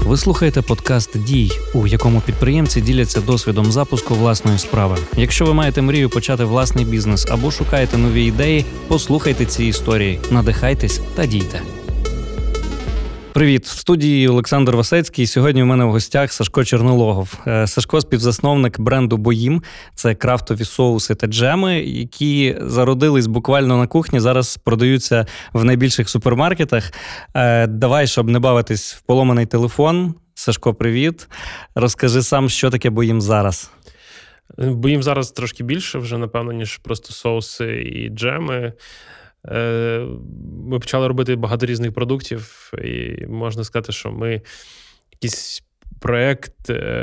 Ви слухаєте подкаст «Дій», у якому підприємці діляться досвідом запуску власної справи. Якщо ви маєте мрію почати власний бізнес або шукаєте нові ідеї, послухайте ці історії, надихайтесь та дійте. Привіт! В студії Олександр Васецький. Сьогодні у мене в гостях Сашко Чернологов. Сашко – співзасновник бренду «Боїм». Це крафтові соуси та джеми, які зародились буквально на кухні, зараз продаються в найбільших супермаркетах. Давай, щоб не бавитись в поломаний телефон. Сашко, привіт! Розкажи сам, що таке «Боїм» зараз. «Боїм» зараз трошки більше вже, напевно, ніж просто соуси і джеми. Ми почали робити багато різних продуктів, і можна сказати, що ми якийсь проєкт,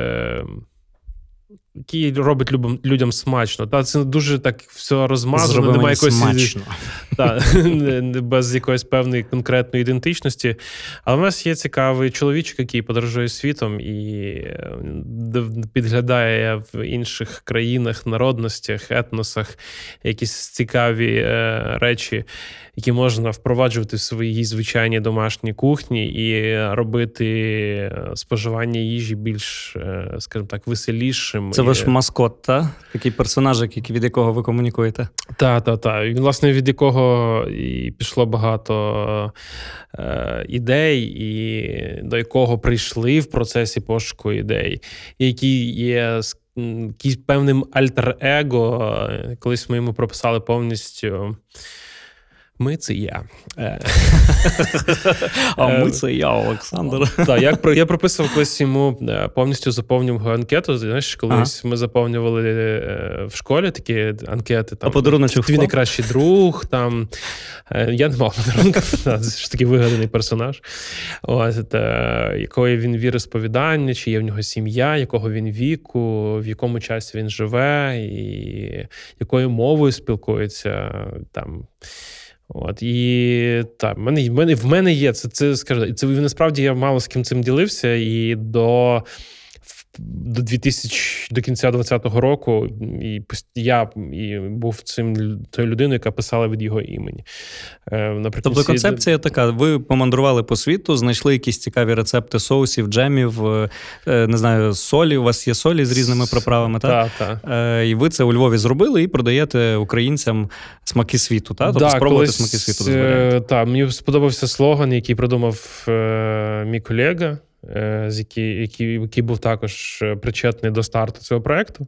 який робить людям смачно. Та це дуже так все розмазано, немає якоїсь без якоїсь певної конкретної ідентичності. Але в нас є цікавий чоловічок, який подорожує світом і підглядає в інших країнах, народностях, етносах якісь цікаві речі, які можна впроваджувати в своїй звичайній домашній кухні і робити споживання їжі більш, скажімо так, веселішим. Це ваш маскот, так? Такий персонажик, від якого ви комунікуєте? Так. Він, власне, від якого і пішло багато ідей, і до якого прийшли в процесі пошуку ідей, які є якийсь певним альтер-его. Колись ми йому прописали повністю «Ми – це я». А ми – це я, Олександр. Так, я прописував колись йому, повністю заповнював анкету. Знаєш, колись ми заповнювали в школі такі анкети. А подарунок твій найкращий друг, там. Я не мав подарунка, це ж такий вигаданий персонаж. Якої він віросповідання, чи є в нього сім'я, якого він віку, в якому часі він живе, і якою мовою спілкується, там. І так, в мене є це скажу, це насправді я мало з ким цим ділився, і до кінця 2020 року я був тою людиною, яка писала від його імені. Тобто концепція така, ви помандрували по світу, знайшли якісь цікаві рецепти соусів, джемів, не знаю, солі, у вас є солі з різними приправами, так? Так. І ви це у Львові зробили і продаєте українцям смаки світу, так? Тобто спробувати смаки світу дозволяєте. Так, мені сподобався слоган, який придумав мій колега, який був також причетний до старту цього проєкту.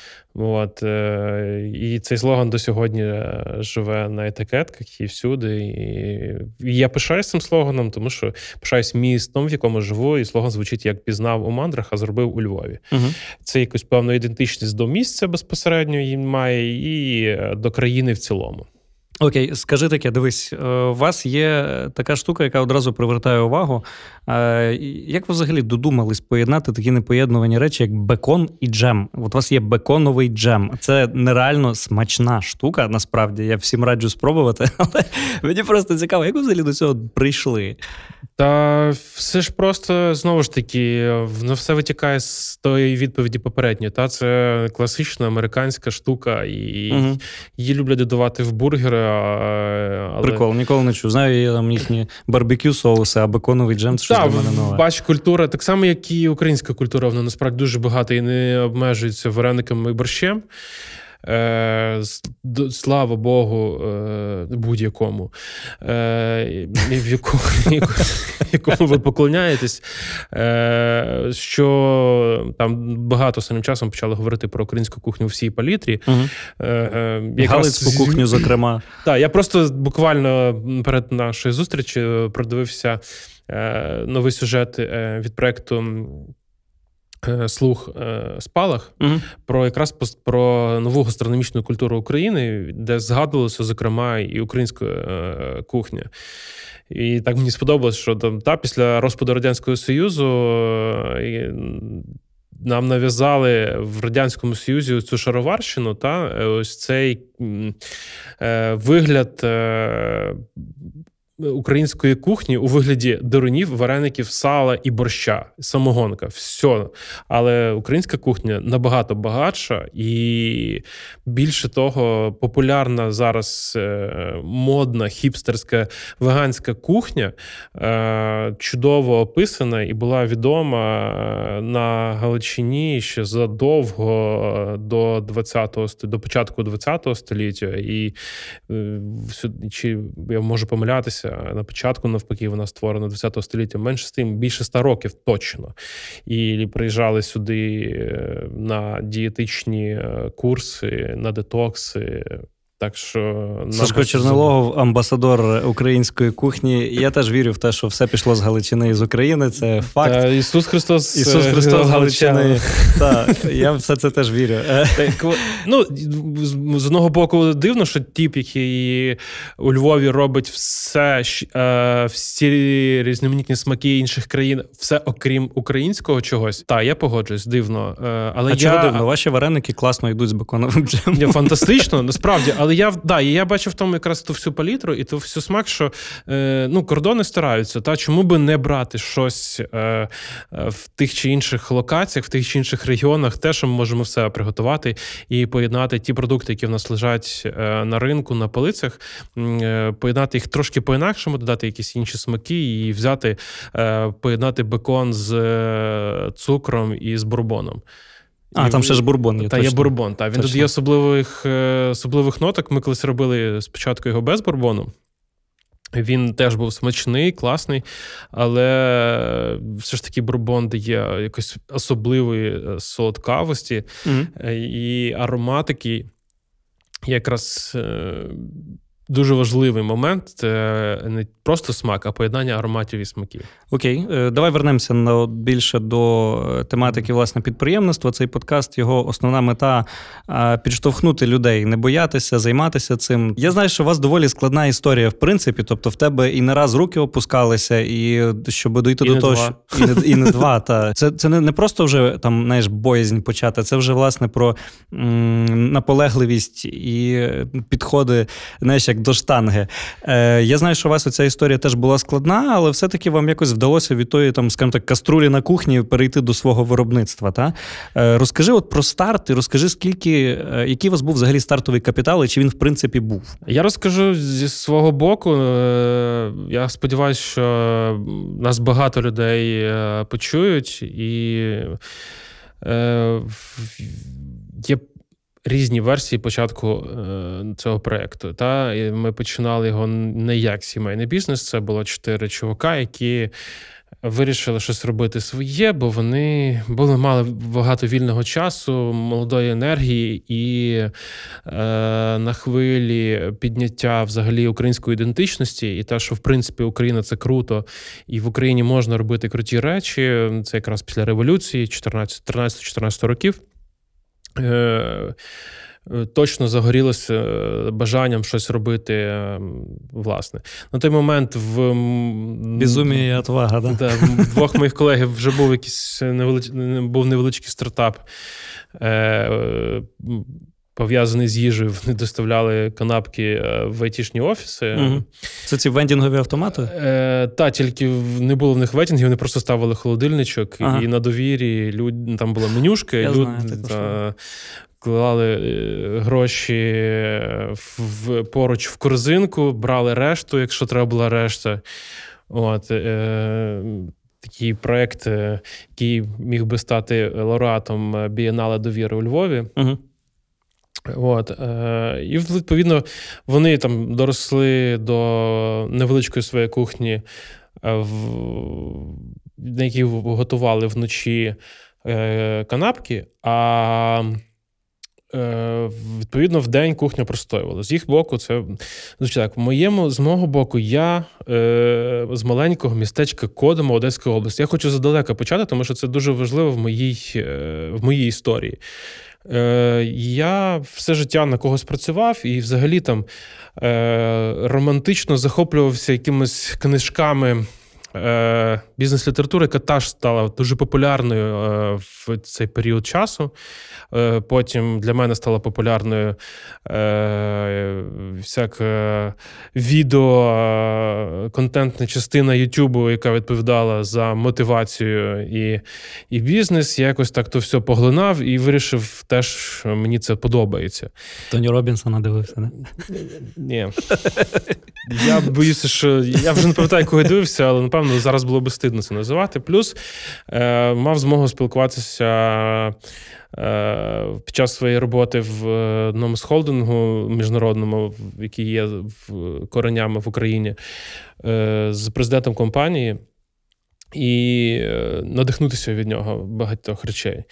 І цей слоган до сьогодні живе на етикетках і всюди. І я пишаюсь цим слоганом, тому що пишаюсь містом, в якому живу, і слоган звучить як «Пізнав у мандрах, а зробив у Львові». Угу. Це якусь певну ідентичність до місця безпосередньо він має і до країни в цілому. Окей, скажи таке, дивись, у вас є така штука, яка одразу привертає увагу. Як ви взагалі додумались поєднати такі непоєднувані речі, як бекон і джем? От у вас є беконовий джем. Це нереально смачна штука, насправді. Я всім раджу спробувати, але мені просто цікаво, як ви взагалі до цього прийшли? Та все ж просто, знову ж таки, воно все витікає з тої відповіді попередньої. Це класична американська штука, і її люблять додавати в бургери. Але... Прикол, ніколи не чув. Знаю, є там їхні барбекю соуси, а беконовий джем – це щось для мене нове. Бач, культура, так само, як і українська культура, вона насправді дуже багата і не обмежується варениками і борщем. Слава Богу, будь-якому, в якому ви поклоняєтесь, що там багато останнім часом почали говорити про українську кухню у всій палітрі. Галицьку кухню, зокрема. Так, я просто буквально перед нашою зустрічю продивився новий сюжет від проєкту «Слух Спалах», про нову гастрономічну культуру України, де згадувалося, зокрема, і українська кухня. І так мені сподобалось, що після розпаду Радянського Союзу нам нав'язали в Радянському Союзі цю шароварщину, ось цей вигляд української кухні у вигляді дерунів, вареників, сала і борща, самогонка, все. Але українська кухня набагато багатша і, більше того, популярна зараз модна, хіпстерська, веганська кухня чудово описана і була відома на Галичині ще задовго до початку ХХ століття. І чи я можу помилятися, на початку, навпаки, вона створена ХХ століття, менше з тим, більше 100 років точно. І приїжджали сюди на дієтичні курси, на детокси. Так що Сашко Чернологов, амбасадор української кухні. Я теж вірю в те, що все пішло з Галичини і з України. Це факт. Ісус Христос з Галичини. Так, я все це теж вірю. Ну, з одного боку дивно, що тип, який у Львові робить всі різноманітні смаки інших країн, все окрім українського чогось. Так, я погоджуюсь, дивно. Але чого дивно? Ваші вареники класно йдуть з беконовим джемом. Фантастично, насправді. Але я бачив в тому якраз ту всю палітру і ту всю смак, що кордони стараються. Чому би не брати щось в тих чи інших локаціях, в тих чи інших регіонах, те, що ми можемо все приготувати і поєднати ті продукти, які в нас лежать на ринку, на полицях, поєднати їх трошки по-інакшому, додати якісь інші смаки і взяти, поєднати бекон з цукром і з бурбоном. Там ще ж бурбон є. Є бурбон. Він додає особливих ноток. Ми колись робили спочатку його без бурбону. Він теж був смачний, класний, але все ж таки бурбон дає якось особливої солодкавості і ароматики. Якраз дуже важливий момент – не просто смак, а поєднання ароматів і смаків. Окей, давай вернемося більше до тематики, власне, підприємництва. Цей подкаст, його основна мета – підштовхнути людей, не боятися, займатися цим. Я знаю, що у вас доволі складна історія, в принципі, тобто в тебе і не раз руки опускалися, і щоб дойти до того, що... І не два. Та. Це не просто вже, там, знаєш, боязнь почати, це вже, власне, про наполегливість і підходи, знаєш, як до штанги. Я знаю, що у вас оця історія теж була складна, але все-таки вам якось вдалося від тої, там, скажімо так, каструлі на кухні перейти до свого виробництва. Та? Розкажи от про старт і розкажи, який у вас був взагалі стартовий капітал і чи він, в принципі, був? Я розкажу зі свого боку. Я сподіваюся, що нас багато людей почують і є різні версії початку цього проєкту. Ми починали його не як сімейний бізнес, це було 4 чувака, які вирішили щось робити своє, бо вони мали багато вільного часу, молодої енергії і на хвилі підняття взагалі української ідентичності і те, що в принципі Україна – це круто, і в Україні можна робити круті речі, це якраз після революції 13-14 років. Точно загорілося бажанням щось робити, власне. На той момент безумія і отвага, да? Да, в двох моїх колегів вже був невеличкий стартап, пов'язаний з їжею. Вони доставляли канапки в айтішні офіси. Угу. Це ці вендінгові автомати? Тільки не було в них вендінгів, вони просто ставили холодильничок, і на довірі там була менюшка, клали гроші поруч в корзинку, брали решту, якщо треба була решта. Такий проєкт, який міг би стати лауреатом Бієнале довіри у Львові. Угу. І, відповідно, вони там доросли до невеличкої своєї кухні, на якій готували вночі канапки, а відповідно в день кухню простоювали. З їх боку, це так, з мого боку, я з маленького містечка Кодима Одеської області. Я хочу задалека почати, тому що це дуже важливо в моїй історії. Я все життя на когось працював і взагалі там романтично захоплювався якимись книжками бізнес-література, яка теж стала дуже популярною в цей період часу. Потім для мене стала популярною всяка відео-контентна частина Ютубу, яка відповідала за мотивацію і бізнес. Я якось так то все поглинав і вирішив теж, мені це подобається. Тоні Робінсона дивився, не? Ні. Я боюся, що... Я вже не пам'ятаю, кого я дивився, але, напевно, зараз було би стидно це називати. Плюс мав змогу спілкуватися під час своєї роботи в одному з холдингу міжнародному, який є коренями в Україні, з президентом компанії і надихнутися від нього багатьох речей.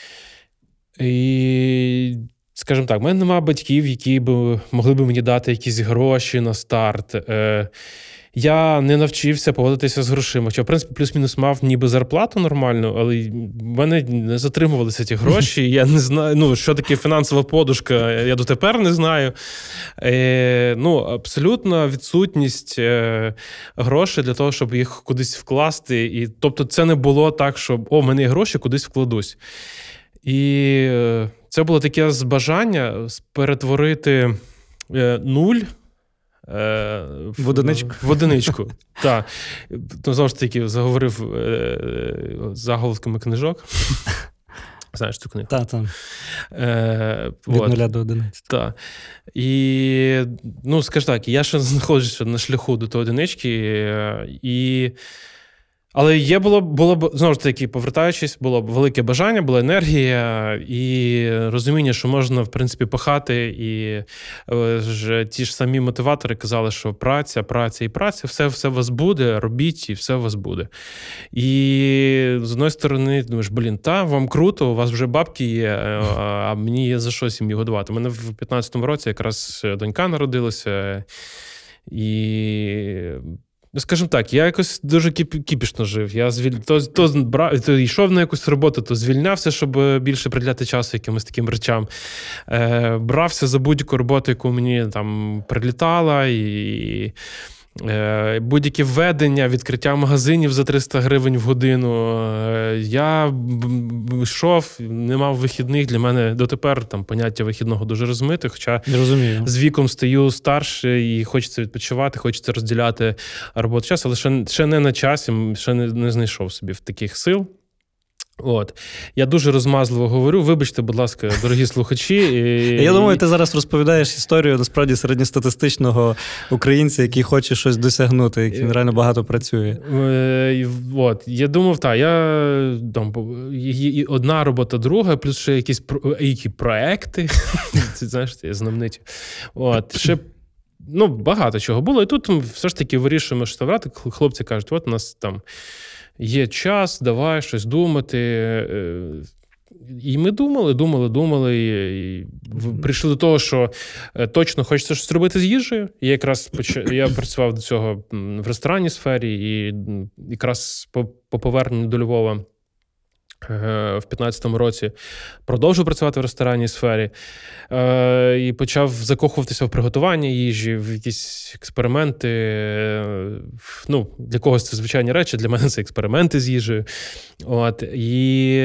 І, скажімо так, в мене немає батьків, які б могли б мені дати якісь гроші на старт. Я не навчився поводитися з грошима. Хоча, в принципі, плюс-мінус мав ніби зарплату нормальну, але в мене не затримувалися ті гроші. Я не знаю, що таке фінансова подушка, я дотепер не знаю. Абсолютна відсутність грошей для того, щоб їх кудись вкласти. І, тобто це не було так, що в мене є гроші, кудись вкладусь. І це було таке бажання перетворити нуль в одиничку. В одиничку, так. Знову ж таки, заговорив заголовками книжок. Знаєш цю книгу? Так. Від 0 до 11. Так. І, скажу так, я ще знаходжуся на шляху до тої одинички, але було знову ж таки, повертаючись, було велике бажання, була енергія і розуміння, що можна, в принципі, пахати. І ті ж самі мотиватори казали, що праця, все у вас буде, робіть, і все у вас буде. І з одної сторони, думаєш, вам круто, у вас вже бабки є, а мені є за що сім'ю годувати. У мене в 15-му році якраз донька народилася, і... Скажімо так, я якось дуже кіпішно жив. Я то йшов на якусь роботу, то звільнявся, щоб більше приділяти часу якимось таким речам. Брався за будь-яку роботу, яку мені там прилітала, і будь-які введення, відкриття магазинів за 300 гривень в годину. Я йшов, не мав вихідних. Для мене дотепер там поняття вихідного дуже розмите, хоча з віком стаю старше і хочеться відпочивати, хочеться розділяти роботу час, але ще не на часі, ще не знайшов собі в таких сил. Я дуже розмазливо говорю. Вибачте, будь ласка, дорогі слухачі. Я думаю, ти зараз розповідаєш історію, насправді, середньостатистичного українця, який хоче щось досягнути, який реально багато працює. Я думав, одна робота, друга, плюс ще якісь проекти. Це, знаєш, це знамениті. Ще багато чого було. І тут все ж таки вирішуємо, що ставати. Хлопці кажуть, у нас там є час, давай щось думати. І ми думали, і прийшли до того, що точно хочеться щось робити з їжею. Я працював до цього в ресторанній сфері, і якраз по поверненню до Львова в 15-му році продовжив працювати в ресторанній сфері і почав закохуватися в приготування їжі, в якісь експерименти. Для когось це звичайні речі, для мене це експерименти з їжею. І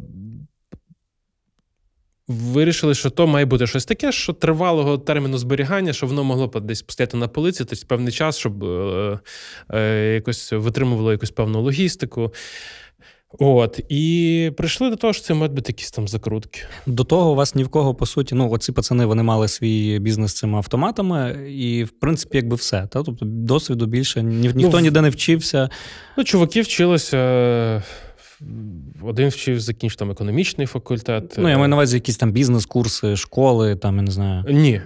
вирішили, що то має бути щось таке, що тривалого терміну зберігання, що воно могло б десь постояти на полиці, тобто певний час, щоб якось витримувало якусь певну логістику. І прийшли до того, що це мають бути якісь там закрутки. До того у вас ні в кого, по суті, оці пацани, вони мали свій бізнес з цими автоматами, і, в принципі, якби все. Тобто досвіду більше, ніхто ніде не вчився. Чуваки вчилися... Один вчив, закінчив там економічний факультет. Я маю на увазі якісь там бізнес-курси, школи, там, я не знаю. Ні.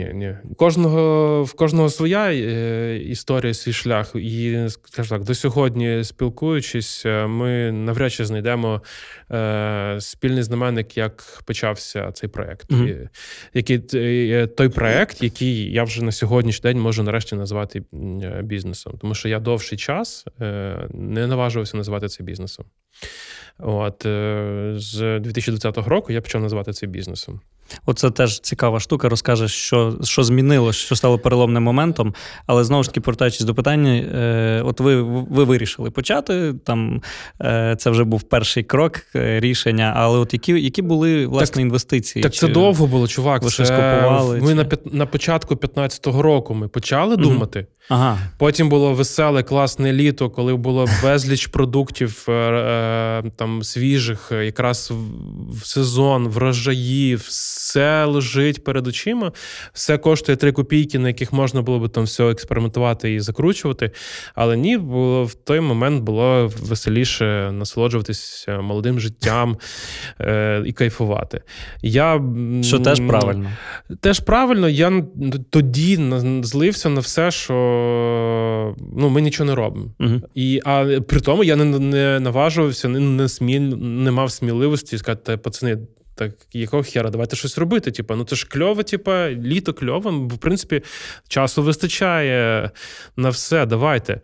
В кожного своя історія, свій шлях. І, скажу так, до сьогодні спілкуючись, ми навряд чи знайдемо спільний знаменник, як почався цей проєкт. Той проєкт, який я вже на сьогоднішній день можу нарешті назвати бізнесом. Тому що я довший час не наважувався називати це бізнесом. З 2020 року я почав називати це бізнесом. Оце теж цікава штука, розкажеш, що змінилося, що стало переломним моментом, але знову ж таки, повертаючись до питання, от ви вирішили почати, там це вже був перший крок рішення, але от які були, власне, інвестиції? Так це довго було, чувак. Ви щось купували? Ми на початку 15-го року ми почали думати. Ага. Потім було веселе, класне літо, коли було безліч продуктів там свіжих, якраз в сезон, врожаї, все лежить перед очима, все коштує 3 копійки, на яких можна було б там все експериментувати і закручувати. Але ні, в той момент було веселіше насолоджуватись молодим життям і кайфувати. Що теж правильно. Теж правильно. Я тоді злився на все, що ми нічого не робимо. А при тому я не наважувався, не мав сміливості сказати, пацани, так, якого хера, давайте щось робити. Це ж кльово, літо кльово, в принципі, часу вистачає на все, давайте.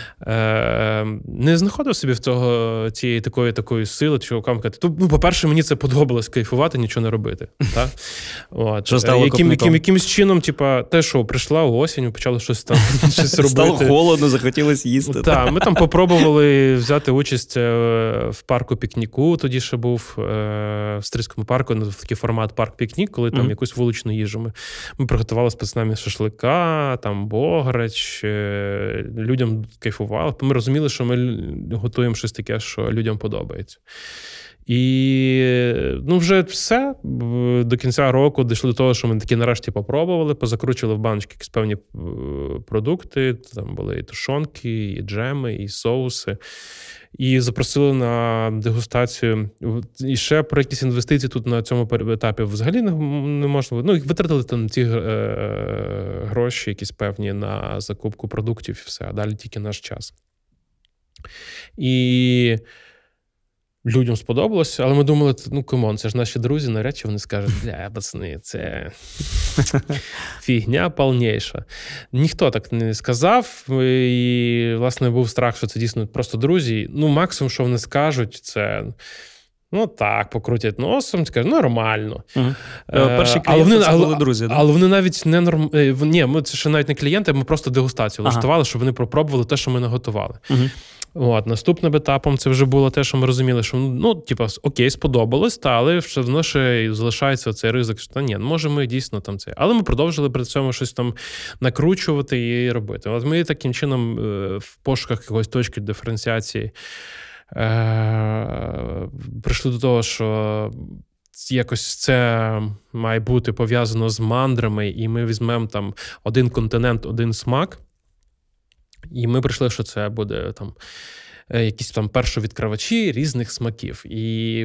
Не знаходив собі в цієї такої сили, чувакам казати, по-перше, мені це подобалось кайфувати, нічого не робити. Так? Що стало копником? Якимось чином, прийшла осінь, почали щось робити. Стало холодно, захотілося їсти. Так, ми там попробували взяти участь в парку пікніку, тоді ще був в Стрийському парку, такий формат парк-пікнік, коли там якусь вуличну їжу. Ми приготували з пацанами шашлика, там бограч, людям кайфували. Ми розуміли, що ми готуємо щось таке, що людям подобається. І вже все. До кінця року дійшли до того, що ми таки нарешті попробували, позакручували в баночки якісь певні продукти. Там були і тушонки, і джеми, і соуси. І запросили на дегустацію. І ще про якісь інвестиції тут на цьому етапі взагалі не можна. Витратили там ці гроші якісь певні на закупку продуктів і все. А далі тільки наш час. І людям сподобалося, але ми думали, камон, це ж наші друзі, навряд чи вони скажуть, пацани, це фігня повніша. Ніхто так не сказав, і, власне, був страх, що це дійсно просто друзі. Максимум, що вони скажуть, це, так, покрутять носом, скажуть, нормально. Перші клієнти це були друзі, так? Але вони навіть не Ні, це ще навіть не клієнти, ми просто дегустацію влаштували, щоб вони пропробували те, що ми наготували. Наступним етапом це вже було те, що ми розуміли, що, окей, сподобалось, але все одно ще залишається цей ризик, що, може ми дійсно там це. Але ми продовжили при цьому щось там накручувати і робити. От ми таким чином в пошуках якоїсь точки диференціації прийшли до того, що якось це має бути пов'язано з мандрами, і ми візьмемо там один континент, один смак. І ми прийшли, що це буде там якісь там першовідкривачі різних смаків. І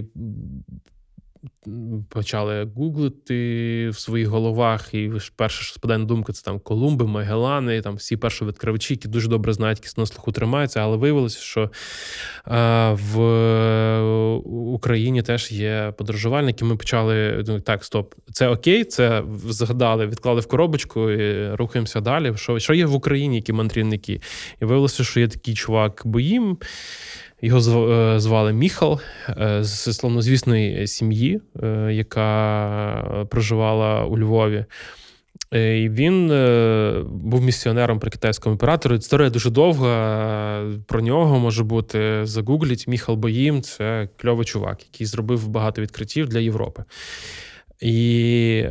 почали гуглити в своїх головах, і перше, що спадає на думку, це там Колумби, Магеллани, там всі першовідкривачі, які дуже добре знають, які на слуху тримаються, але виявилося, що в Україні теж є подорожувальники. Ми почали, так, стоп, це окей, це згадали, відклали в коробочку і рухаємося далі. Що є в Україні, які мандрівники? І виявилося, що є такий чувак Боїм, його звали Міхал, з славнозвісної сім'ї, яка проживала у Львові. І він був місіонером при китайському імператорі. Історія дуже довга, про нього може бути, загугліть. Міхал Боїм – це кльовий чувак, який зробив багато відкриттів для Європи. І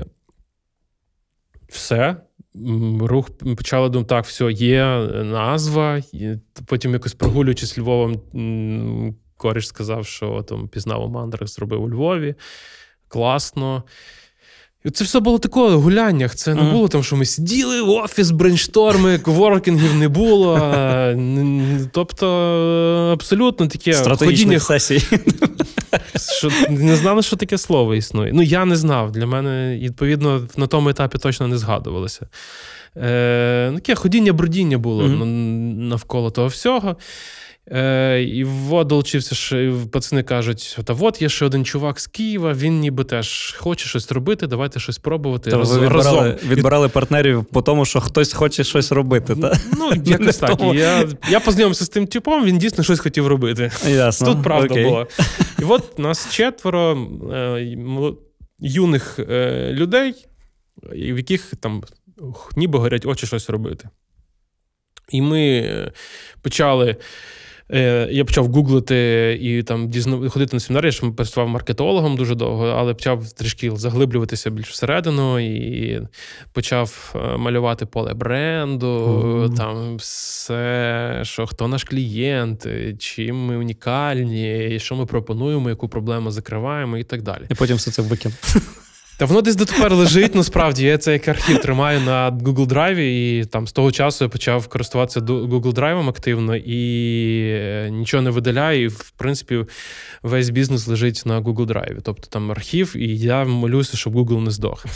все. Рух почали думати, так, все, є назва. Потім якось прогулюючись Львовом, коріш сказав, що там пізнав у мандрах, зробив у Львові. Класно. І це все було таке в гуляннях. Це не було там, що ми сиділи в офіс, брейншторми, коворкінгів не було. Тобто, абсолютно таке стратегічних сесій. Що не знали, що таке слово існує. Я не знав. Для мене, відповідно, на тому етапі точно не згадувалося. Таке ходіння-бродіння було навколо того всього. І долучився, що пацани кажуть, от є ще один чувак з Києва, він ніби теж хоче щось робити, давайте щось пробувати разом. Відбирали партнерів по тому, що хтось хоче щось робити, так? Якось так. Я познайомився з тим типом, він дійсно щось хотів робити. Ясно. Тут правда була. І от нас 4, юних людей, в яких там ніби горять очі щось робити. І ми почали... Я почав гуглити і там ходити на семінари, що працював маркетологом дуже довго, але почав трішки заглиблюватися більш всередину і почав малювати поле бренду, там все, що хто наш клієнт, чим ми унікальні, що ми пропонуємо, яку проблему закриваємо і так далі. І потім все це викинув. Та воно десь дотепер лежить, насправді. Я цей архів тримаю на Google Drive, і там з того часу я почав користуватися Google Drive активно, і нічого не видаляю, і, в принципі, весь бізнес лежить на Google Drive. Тобто там архів, і я молюся, щоб Google не здох.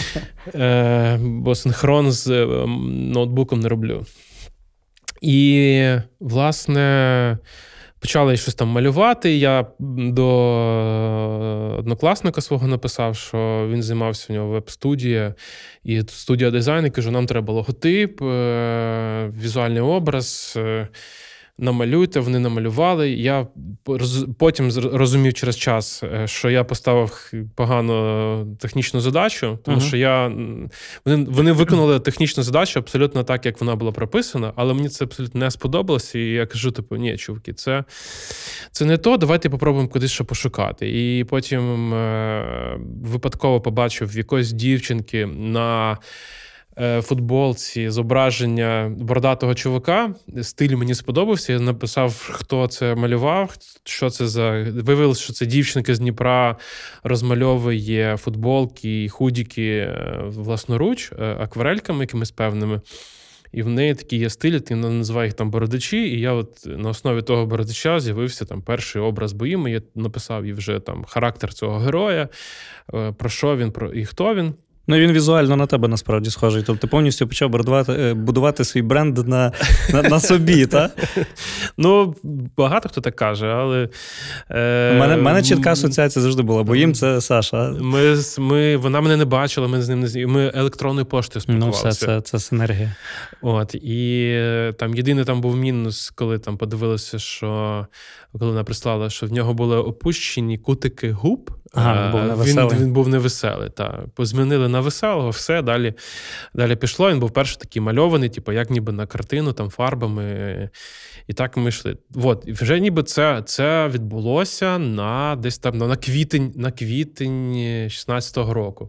Бо синхрон з ноутбуком не роблю. І, власне... Почали щось там малювати. Я до однокласника свого написав, що він займався, у нього веб-студія і студія дизайну. Кажу, нам треба логотип, візуальний образ, намалюйте. Вони намалювали. Я потім розумів через час, що я поставив погану технічну задачу, тому що вони виконали технічну задачу абсолютно так, як вона була прописана, але мені це абсолютно не сподобалося, і я кажу, ні, чуваки, це не то, давайте попробуємо кудись ще пошукати. І потім випадково побачив в якоїсь дівчинки на футболці зображення бородатого чувака. Стиль мені сподобався. Я написав, хто це малював, що це за... Виявилося, що це дівчинка з Дніпра розмальовує футболки і худіки власноруч, акварельками якимись певними. І в неї такі є стилі, ти називає їх там бородачі, і я от на основі того бородача з'явився там перший образ боїми, я написав їй вже там характер цього героя, про що він, і хто він. Ну, він візуально на тебе, насправді, схожий. Тобто ти повністю почав будувати свій бренд на собі, так? Ну, багато хто так каже, але... У мене чітка асоціація завжди була, бо їм це Саша. Вона мене не бачила, ми з ним ми електронною поштою спілкувалися. Ну, це синергія. От, і там єдиний там був мінус, коли там подивилися, що... Коли вона прислала, що в нього були опущені кутики губ, він був невеселий. Змінили на веселого, все, далі пішло. Він був перший такий мальований, типу, як ніби на картину, там, фарбами. І так ми йшли. От, і вже ніби це відбулося десь там на квітень 16-го року.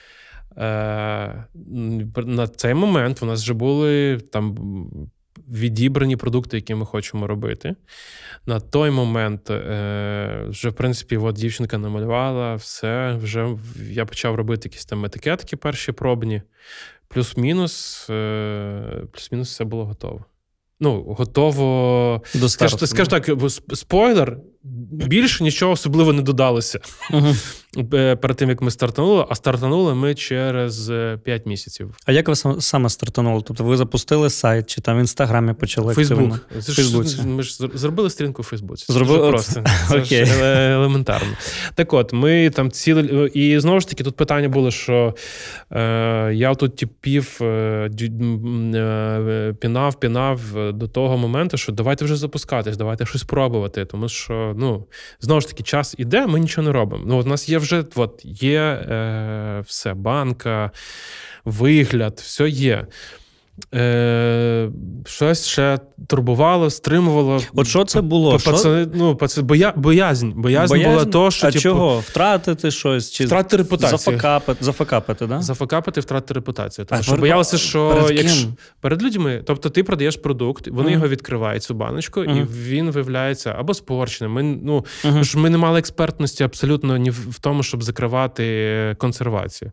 На цей момент у нас вже були там відібрані продукти, які ми хочемо робити. На той момент вже, в принципі, от дівчинка намалювала, все, вже я почав робити якісь там етикетки перші пробні. Плюс-мінус все було готово. Ну, готово... Скажу так, спойлер, більше нічого особливо не додалося перед тим, як ми стартанули, а стартанули ми через 5 місяців. А як ви саме стартанули? Тобто ви запустили сайт, чи там в Інстаграмі почали активно? Фейсбук. Ми ж зробили сторінку в Фейсбуці. Зробили просто. Це ж елементарно. Так от, ми там і знову ж таки, тут питання було, що я тут пінав до того моменту, що давайте вже запускатись, давайте щось пробувати, тому що, знову ж таки, час іде, ми нічого не робимо. У нас є вже, є все, банка, вигляд, все є. Щось ще турбувало, стримувало. От що це було? Боязнь була то, що... А чого? Втратити щось? Чи втратити репутацію. Зафакапити, да? Зафакапити, втратити репутацію. Тому що боялися, що... Перед людьми. Тобто ти продаєш продукт, вони його відкривають, цю баночку, і він виявляється або спорченим. Ми не мали експертності абсолютно ні в тому, щоб закривати консервацію.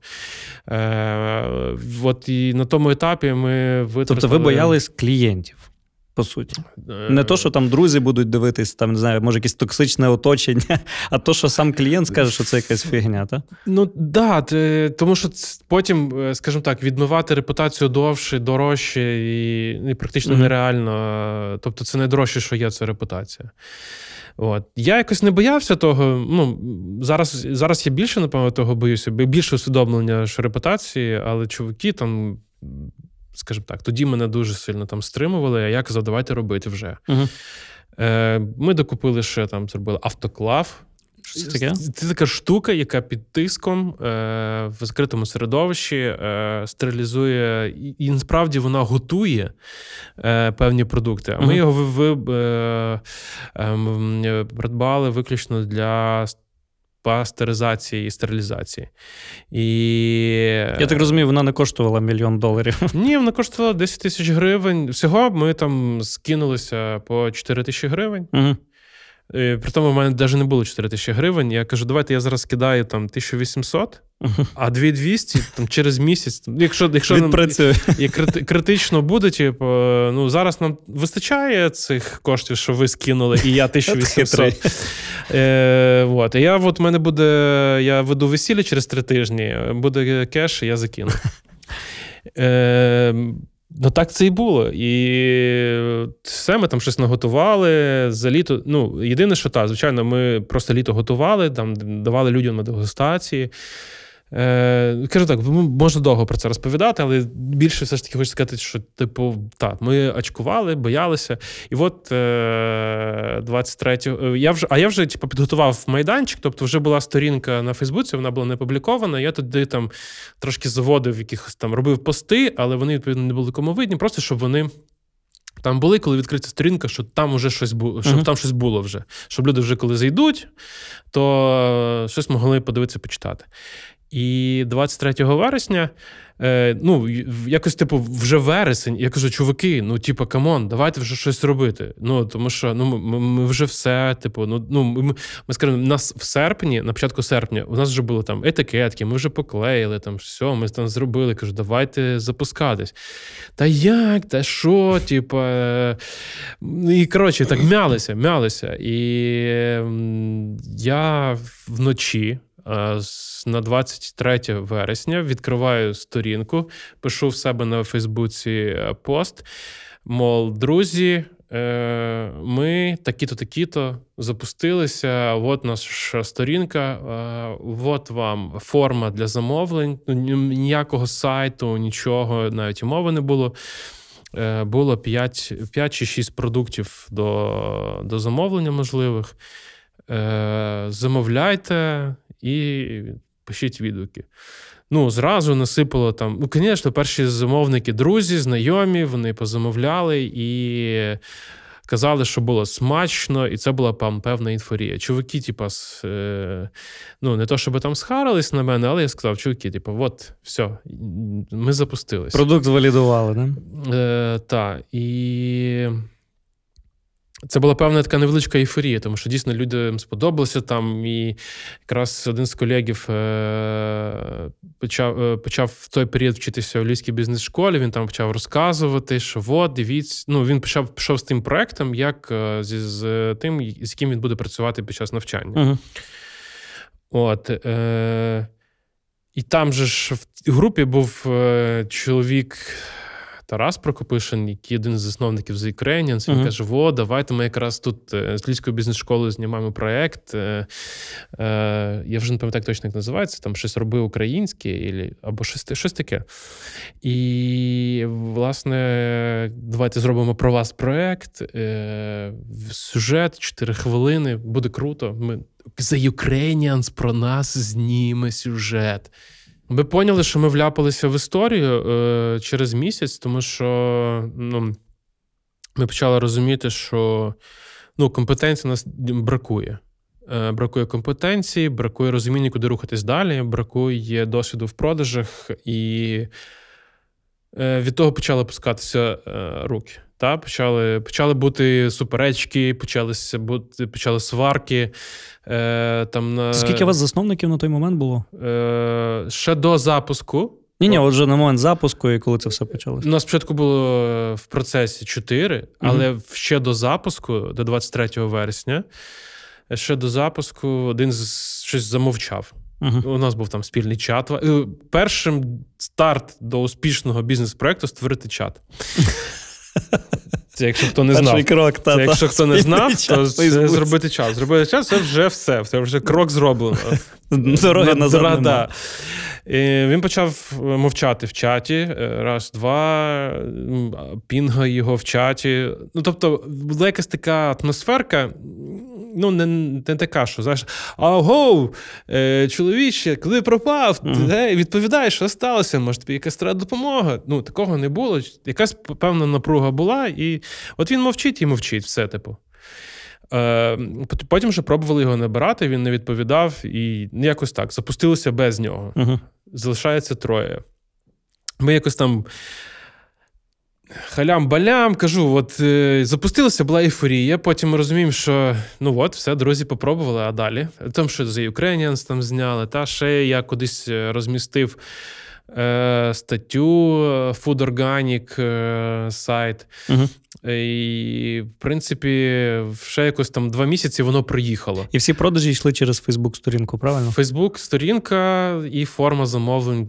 От і на тому етапі ми витратили... Тобто ви боялись клієнтів, по суті? Не то, що там друзі будуть дивитись, там, не знаю, може якесь токсичне оточення, а то, що сам клієнт скаже, що це якась фігня, так? Тому що потім, скажімо так, відмивати репутацію довше, дорожче і практично нереально. Тобто це найдорожче, що є, це репутація. От. Я якось не боявся того, зараз я більше, напевно, того боюся, більше усвідомлення, що репутації, але чуваки там, скажімо так, тоді мене дуже сильно там стримували, а я казав, давайте робити вже. Ми докупили ще, там, зробили автоклав. Що це таке? Це така штука, яка під тиском в закритому середовищі стерилізує, і насправді вона готує певні продукти. А ми його придбали виключно для пастеризації і стерилізації. Я так розумію, вона не коштувала $1 мільйон. Ні, вона коштувала 10 тисяч гривень. Всього ми там скинулися по 4 тисячі гривень. При тому в мене навіть не було 4 тисячі гривень. Я кажу, давайте я зараз кидаю там 1800, а 2200 там, через місяць. Якщо критично буде, типу, ну, зараз нам вистачає цих коштів, що ви скинули, і я 1800. Вот. І я веду весілля через 3 тижні, буде кеш, і я закину. Ну, так це і було. І все, ми там щось наготували за літо. Ну, єдине, що звичайно, ми просто літо готували, там давали людям на дегустації. Кажу так, можна довго про це розповідати, але більше все ж таки хочу сказати, що, типу, так, ми очкували, боялися. І от 23-го... Я вже типу, підготував майданчик, тобто вже була сторінка на Фейсбуці, вона була не опублікована, я туди там трошки заводив якихось там, робив пости, але вони, відповідно, не були кому видні, просто щоб вони там були, коли відкриється сторінка, що там уже щось було, щоб там щось було вже. Щоб люди вже коли зайдуть, то щось могли подивитися, почитати. І 23 вересня, ну, якось, типу, вже вересень, я кажу, чуваки, ну, типу, камон, давайте вже щось робити. Ну, тому що, ну, ми вже все, типу, ми скажемо, нас в серпні, на початку серпня, у нас вже були там етикетки, ми вже поклеїли, там, все, ми там зробили, кажу, давайте запускатись. Та як, та що, типу, і, коротше, так мялися. І я вночі, на 23 вересня відкриваю сторінку, пишу в себе на Фейсбуці пост, мол, друзі, ми такі-то запустилися, от наша сторінка, от вам форма для замовлень, ніякого сайту, нічого, навіть і мови не було. Було 5 чи 6 продуктів до замовлення можливих. Замовляйте і пишіть відгуки. Ну, зразу насипало там, ну, звісно, перші замовники, друзі, знайомі, вони позамовляли і казали, що було смачно, і це була певна інфорія. Чуваки, типа, ну, не то, щоб там схарились на мене, але я сказав, чуваки, типа, от, все, ми запустились. Продукт валідували, да? Так, і... Це була певна така невеличка ейфорія, тому що дійсно людям сподобалося там, і якраз один з колегів почав в той період вчитися в Львівській бізнес-школі, він там почав розказувати, що от, дивіться, ну, він пішов з тим проектом, як з тим, з яким він буде працювати під час навчання. От, і там же ж в групі був чоловік Тарас Прокопишин, який один з засновників The Ukrainians, він каже, давайте ми якраз тут з Львівською бізнес-школою знімаємо проєкт. Я вже не пам'ятаю, точно як називається, там щось роби українське, або щось таке. І, власне, давайте зробимо про вас проєкт, сюжет, 4 хвилини, буде круто. The Ukrainians про нас зніме сюжет. Ми поняли, що ми вляпалися в історію через місяць, тому що ми почали розуміти, що компетенцій у нас бракує. Бракує компетенції, бракує розуміння, куди рухатись далі, бракує досвіду в продажах, і від того почали пускатися руки. Та? Почали бути суперечки, почали сварки. Скільки у вас засновників на той момент було? Ще до запуску. Ні, отже, на момент запуску, і коли це все почалося? У нас спочатку було в процесі 4, але ще до запуску, до 23 вересня, ще до запуску один щось замовчав. У нас був там спільний чат. Першим старт до успішного бізнес-проєкту – створити чат. Це якщо хто не знав. Крок, якщо хто не знав, то зробити чат. Зробити чат – це вже все. Це вже крок зроблено. Дороги назад нема. Він почав мовчати в чаті. Раз, два. Пінгає його в чаті. Тобто, була якась така атмосферка. ну, не така, що, знаєш, агоу, чоловіче, коли пропав, відповідай, що сталося, може тобі якась треба допомога. Ну, такого не було. Якась певна напруга була, і от він мовчить і мовчить, все, типу. Потім вже пробували його набирати, він не відповідав, і якось так, запустилося без нього. Залишається 3. Ми якось там халям-балям, кажу, от запустилася, була ейфорія, потім ми розуміємо, що ну от, все, друзі попробували, а далі? Там, що The Ukrainians там зняли, та ще я кудись розмістив статтю Food Organic сайт. І, в принципі, ще якось там 2 місяці воно проїхало. І всі продажі йшли через Фейсбук-сторінку, правильно? Фейсбук-сторінка і форма замовлень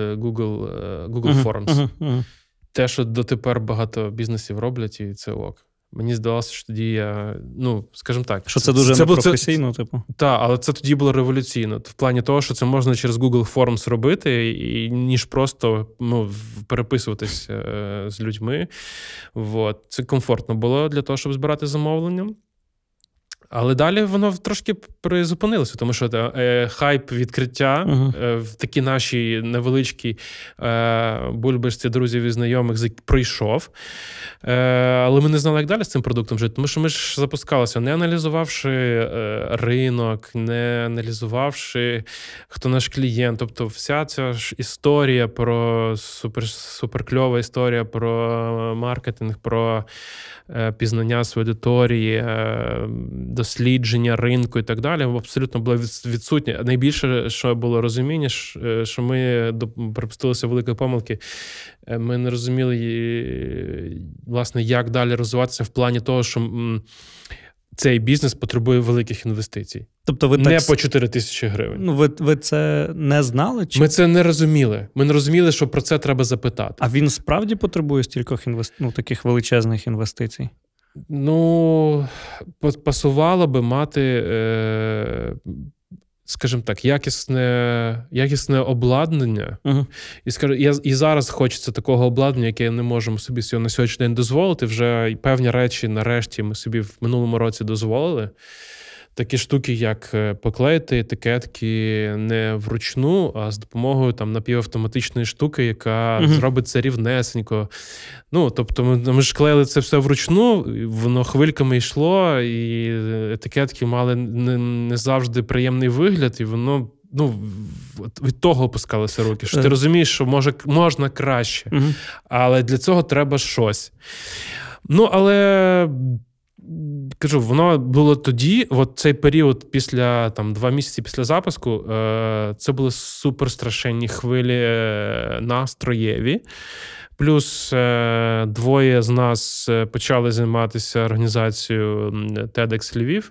Google Forms. Те, що дотепер багато бізнесів роблять, і це ок. Мені здалося, що тоді я, ну, скажімо так. Що це дуже непрофесійно, типу? Так, але це тоді було революційно. В плані того, що це можна через Google Forms робити, і ніж просто переписуватись з людьми. Вот. Це комфортно було для того, щоб збирати замовлення. Але далі воно трошки призупинилося, тому що хайп відкриття в такі наші невеличкі бульбашці друзів і знайомих пройшов. Але ми не знали, як далі з цим продуктом жити, тому що ми ж запускалися, не аналізувавши ринок, не аналізувавши, хто наш клієнт. Тобто вся ця ж історія про суперкльова історія про маркетинг, про пізнання своєї аудиторії, дослідження ринку і так далі, абсолютно було відсутнє. Найбільше, що було розуміння, що ми припустилися великої помилки, ми не розуміли, власне, як далі розвиватися в плані того, що цей бізнес потребує великих інвестицій. Тобто ви не по 4 тисячі гривень. Ну, ви це не знали? Чи? Ми це не розуміли. Ми не розуміли, що про це треба запитати. А він справді потребує стількох таких величезних інвестицій? Ну, пасувало би мати, скажімо так, якісне обладнання. І зараз хочеться такого обладнання, яке не можемо собі на сьогоднішній день дозволити. Вже певні речі, нарешті, ми собі в минулому році дозволили. Такі штуки, як поклеїти етикетки не вручну, а з допомогою там напівавтоматичної штуки, яка зробить це рівнесенько. Ну, тобто ми ж клеїли це все вручну, воно хвильками йшло, і етикетки мали не завжди приємний вигляд, і воно, ну, від того опускалися руки. Що ти розумієш, що можна краще, але для цього треба щось. Ну, але... Кажу, воно було тоді, от цей період після 2 місяці після запуску, це були суперстрашенні хвилі настроєві. Плюс 2 з нас почали займатися організацією TEDx Львів.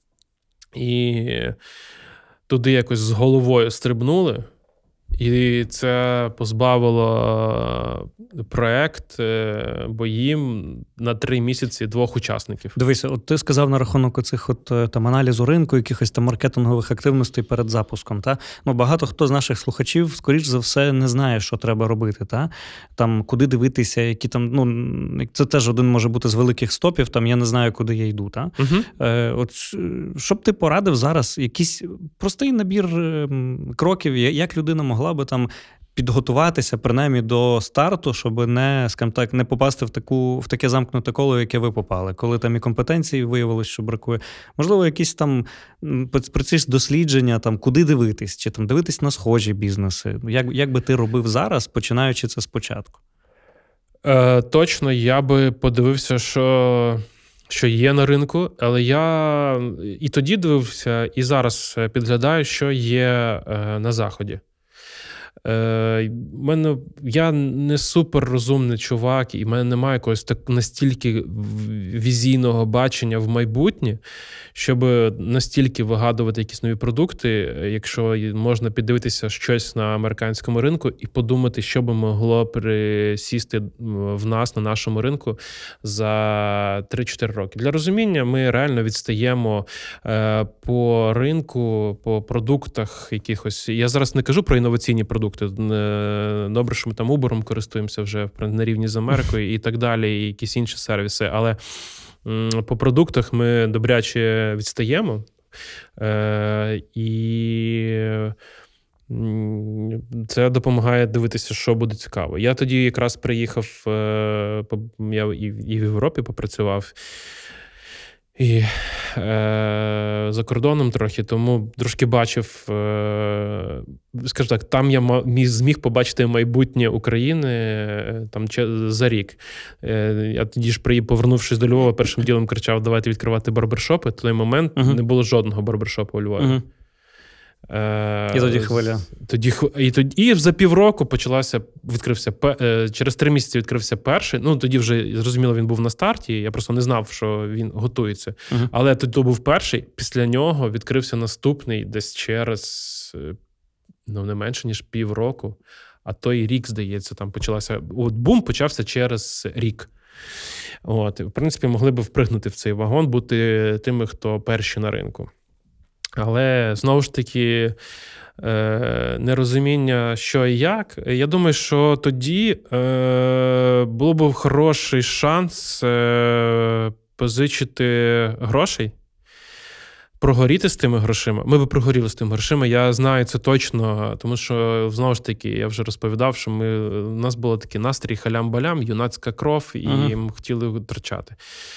І туди якось з головою стрибнули. І це позбавило проект Боїм на 3 місяці 2 учасників. Дивися, от ти сказав на рахунок оцих там аналізу ринку, якихось там маркетингових активностей перед запуском. Та? Ну, багато хто з наших слухачів, скоріш за все, не знає, що треба робити. Та? Там, куди дивитися, які там, ну, це теж один може бути з великих стопів, там я не знаю, куди я йду. Та? От, що б ти порадив зараз, якийсь простий набір кроків, як людина могла би там підготуватися, принаймні, до старту, щоб не, скажімо так, не попасти в таке замкнуте коло, в яке ви попали, коли там і компетенції виявилось, що бракує. Можливо, якісь там прецизні дослідження, там, куди дивитись, чи там дивитись на схожі бізнеси. Як би ти робив зараз, починаючи це спочатку? Точно, я би подивився, що є на ринку, але я і тоді дивився, і зараз підглядаю, що є на Заході. Я не супер розумний чувак, і в мене немає якогось настільки візійного бачення в майбутнє, щоб настільки вигадувати якісь нові продукти, якщо можна піддивитися щось на американському ринку і подумати, що би могло присісти в нас на нашому ринку за 3-4 роки. Для розуміння, ми реально відстаємо по ринку, по продуктах якихось. Я зараз не кажу про інноваційні продукти. Добре, що ми там Uber'ом користуємося вже на рівні з Америкою і так далі, і якісь інші сервіси. Але по продуктах ми добряче відстаємо. І це допомагає дивитися, що буде цікаво. Я тоді якраз приїхав, я і в Європі попрацював, і за кордоном трохи, тому трошки бачив, скажу так, там я зміг побачити майбутнє України там за рік. Я тоді ж, повернувшись до Львова, першим ділом кричав: давайте відкривати барбершопи. В той момент не було жодного барбершопу у Львові. І тоді хвиля. І за півроку відкрився, через 3 місяці відкрився перший. Ну, тоді вже, зрозуміло, він був на старті, я просто не знав, що він готується. Але тоді був перший, після нього відкрився наступний десь через, не менше, ніж півроку, а то і рік, здається, там почалася. Бум почався через рік. В принципі, могли б впригнути в цей вагон, бути тими, хто перші на ринку. Але, знову ж таки, нерозуміння, що і як. Я думаю, що тоді було б хороший шанс позичити грошей, прогоріти з тими грошима. Ми б прогоріли з тими грошима, я знаю це точно, тому що, знову ж таки, я вже розповідав, що у нас було такий настрій халям-балям, юнацька кров, і ми хотіли витрачати.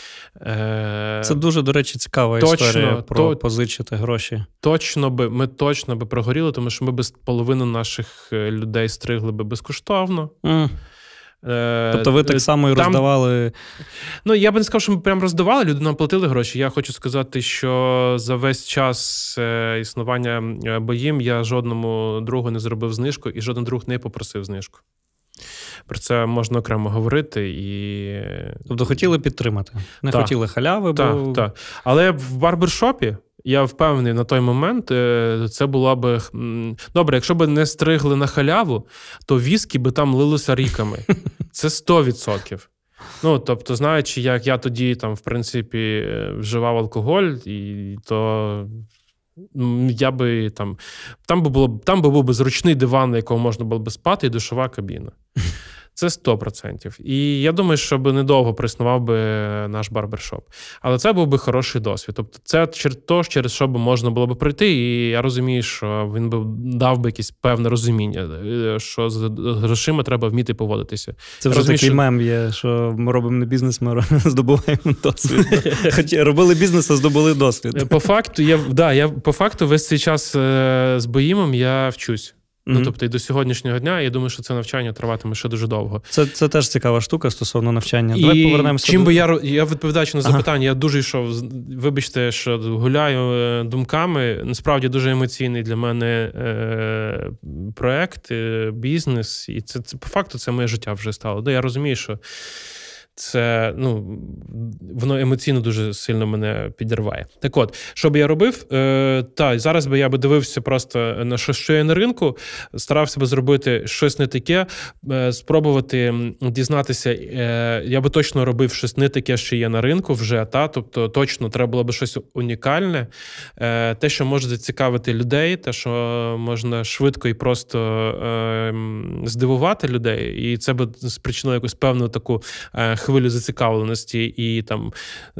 Це дуже, до речі, цікава історія про позичити гроші. Ми точно би прогоріли, тому що ми б половину наших людей стригли би безкоштовно. Тобто ви так само і роздавали? Ну, я би не сказав, що ми прям роздавали, люди нам платили гроші. Я хочу сказати, що за весь час існування Боїм я жодному другу не зробив знижку, і жоден друг не попросив знижку. Про це можна окремо говорити. Тобто хотіли підтримати? Не хотіли халяви? Так. Але в барбершопі, я впевнений, на той момент це була би... Добре, якщо б не стригли на халяву, то віскі би там лилося ріками. Це 100%. Тобто, знаючи, як я тоді, в принципі, вживав алкоголь, і то... Я би там би був би зручний диван, на якому можна було б спати, і душова кабіна. Це 100%. І я думаю, що недовго проіснував би наш барбершоп. Але це був би хороший досвід. Тобто це через що б можна було б прийти, і я розумію, що він би дав би якесь певне розуміння, що з грошима треба вміти поводитися. Це вже такий мем є, що ми робимо не бізнес, ми здобуваємо досвід. Хоча робили бізнес, а здобули досвід. По факту весь цей час з Боїмом я вчусь. Тобто і до сьогоднішнього дня, я думаю, що це навчання триватиме ще дуже довго. Це теж цікава штука стосовно навчання. Давай повернемося. Чим би я відповідаючи на запитання, я дуже йшов, вибачте, що гуляю думками. Насправді дуже емоційний для мене проект, бізнес. І це по факту це моє життя вже стало. Я розумію, що це, воно емоційно дуже сильно мене підірває. Так от, що би я робив? Зараз би я дивився просто на що є на ринку, старався би зробити щось не таке, спробувати дізнатися, я би точно робив щось не таке, що є на ринку вже, тобто точно треба було би щось унікальне, те, що може зацікавити людей, те, що можна швидко і просто здивувати людей, і це би спричинило якусь певну таку хвилю зацікавленості, і там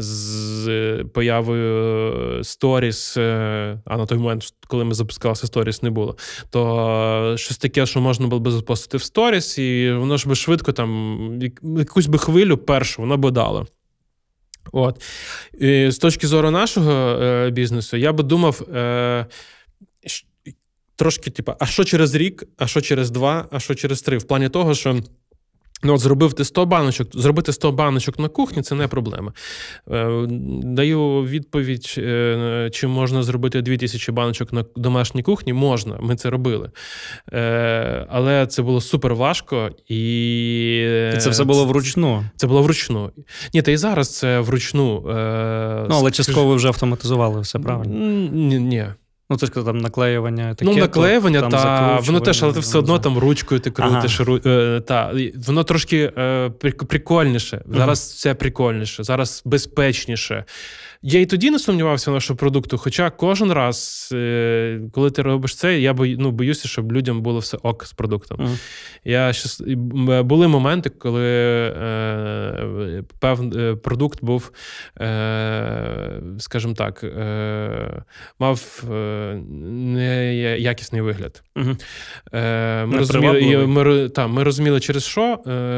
з появою сторіс, а на той момент, коли ми запускалися, сторіс не було, то щось таке, що можна було б запостити в сторіс, і воно ж би швидко якусь би хвилю першу воно би дало. І з точки зору нашого бізнесу, я би думав трошки, а що через рік, а що через 2, а що через 3, в плані того, що зробити 100 баночок на кухні – це не проблема. Даю відповідь, чи можна зробити 2000 баночок на домашній кухні? Можна, ми це робили. Але це було супер важко. І це все було вручну? Це було вручну. Ні, та і зараз це вручну. Але частково ви вже автоматизували все, правильно? Ні. Це ж там наклеювання етикету. Наклеювання, воно теж, але ти все одно там ручкою ти крутиш. Воно трошки прикольніше. Зараз все прикольніше, зараз безпечніше. Я і тоді не сумнівався в нашому продукту, хоча кожен раз, коли ти робиш це, я боюся, щоб людям було все ок з продуктом. Були моменти, коли певний продукт був, скажімо так, мав неякісний вигляд. Ми розуміли через що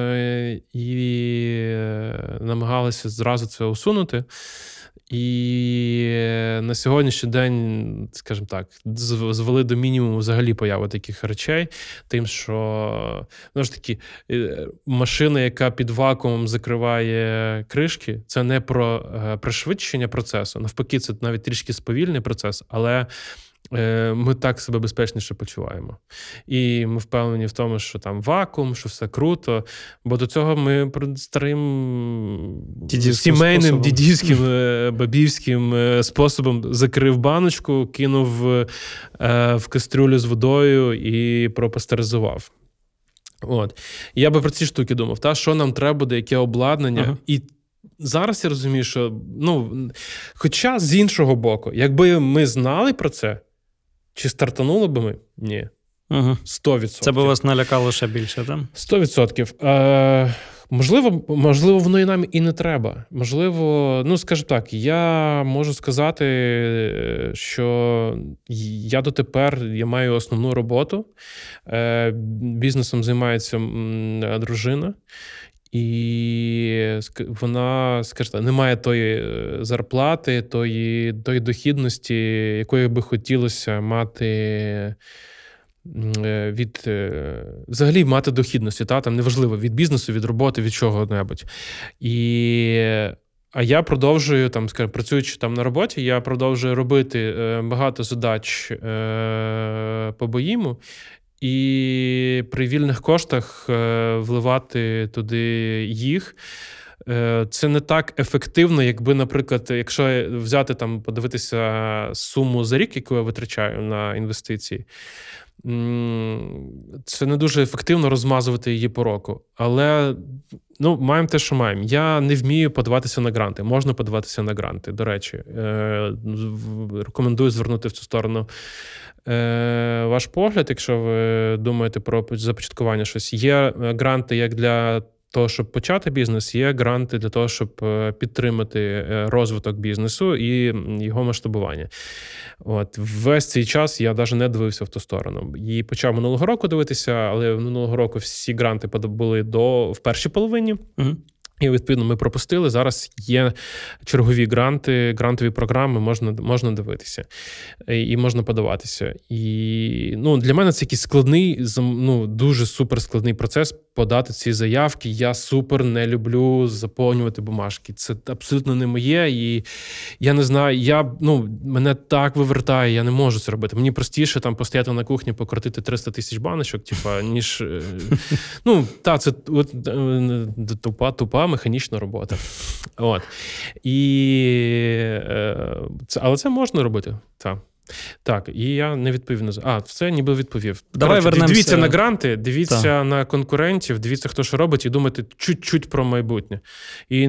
і намагалися зразу це усунути. І на сьогоднішній день, скажімо так, звели до мінімуму взагалі появу таких речей, тим, що, ну ж таки, машина, яка під вакуумом закриває кришки, це не про пришвидшення процесу, навпаки, це навіть трішки сповільний процес, але ми так себе безпечніше почуваємо. І ми впевнені в тому, що там вакуум, що все круто, бо до цього ми старим сімейним, дідівським, бабівським способом закрив баночку, кинув в кастрюлю з водою і пропастеризував. От. І я би про ці штуки думав, що нам треба буде, яке обладнання. І зараз я розумію, що, хоча з іншого боку, якби ми знали про це, чи стартанули б ми? Ні. 100%. Це б вас налякало ще більше, так? 100%. Можливо, воно і нам і не треба. Можливо, скажімо так, я можу сказати, що я дотепер маю основну роботу. Бізнесом займається дружина. І вона, скажімо, не має тої зарплати, тої дохідності, якої би хотілося мати взагалі мати дохідності, там неважливо, від бізнесу, від роботи, від чого-небудь. А я продовжую, працюючи там на роботі, я продовжую робити багато задач по Боїму, і при вільних коштах вливати туди їх. Це не так ефективно, якби, наприклад, якщо взяти, подивитися суму за рік, яку я витрачаю на інвестиції, це не дуже ефективно розмазувати її по року. Але, маємо те, що маємо. Я не вмію подаватися на гранти. Можна подаватися на гранти, до речі. Рекомендую звернути в цю сторону ваш погляд, якщо ви думаєте про започаткування щось. Є гранти як для того, щоб почати бізнес, є гранти для того, щоб підтримати розвиток бізнесу і його масштабування. Весь цей час я навіть не дивився в ту сторону. І почав минулого року дивитися, але минулого року всі гранти були в першій половині. І, відповідно, ми пропустили. Зараз є чергові грантові програми, можна дивитися. І можна подаватися. І, для мене це якийсь складний, дуже суперскладний процес подати ці заявки. Я супер не люблю заповнювати бумажки. Це абсолютно не моє. І я не знаю, мене так вивертає, я не можу це робити. Мені простіше постояти на кухні, покрутити 300 тисяч баночок, ніж... це тупа механічна робота. Але це можна робити. Так, і я не відповів на... це ніби відповів. Давай вернемося. Дивіться на гранти, дивіться на конкурентів, дивіться, хто що робить, і думайте чуть-чуть про майбутнє. І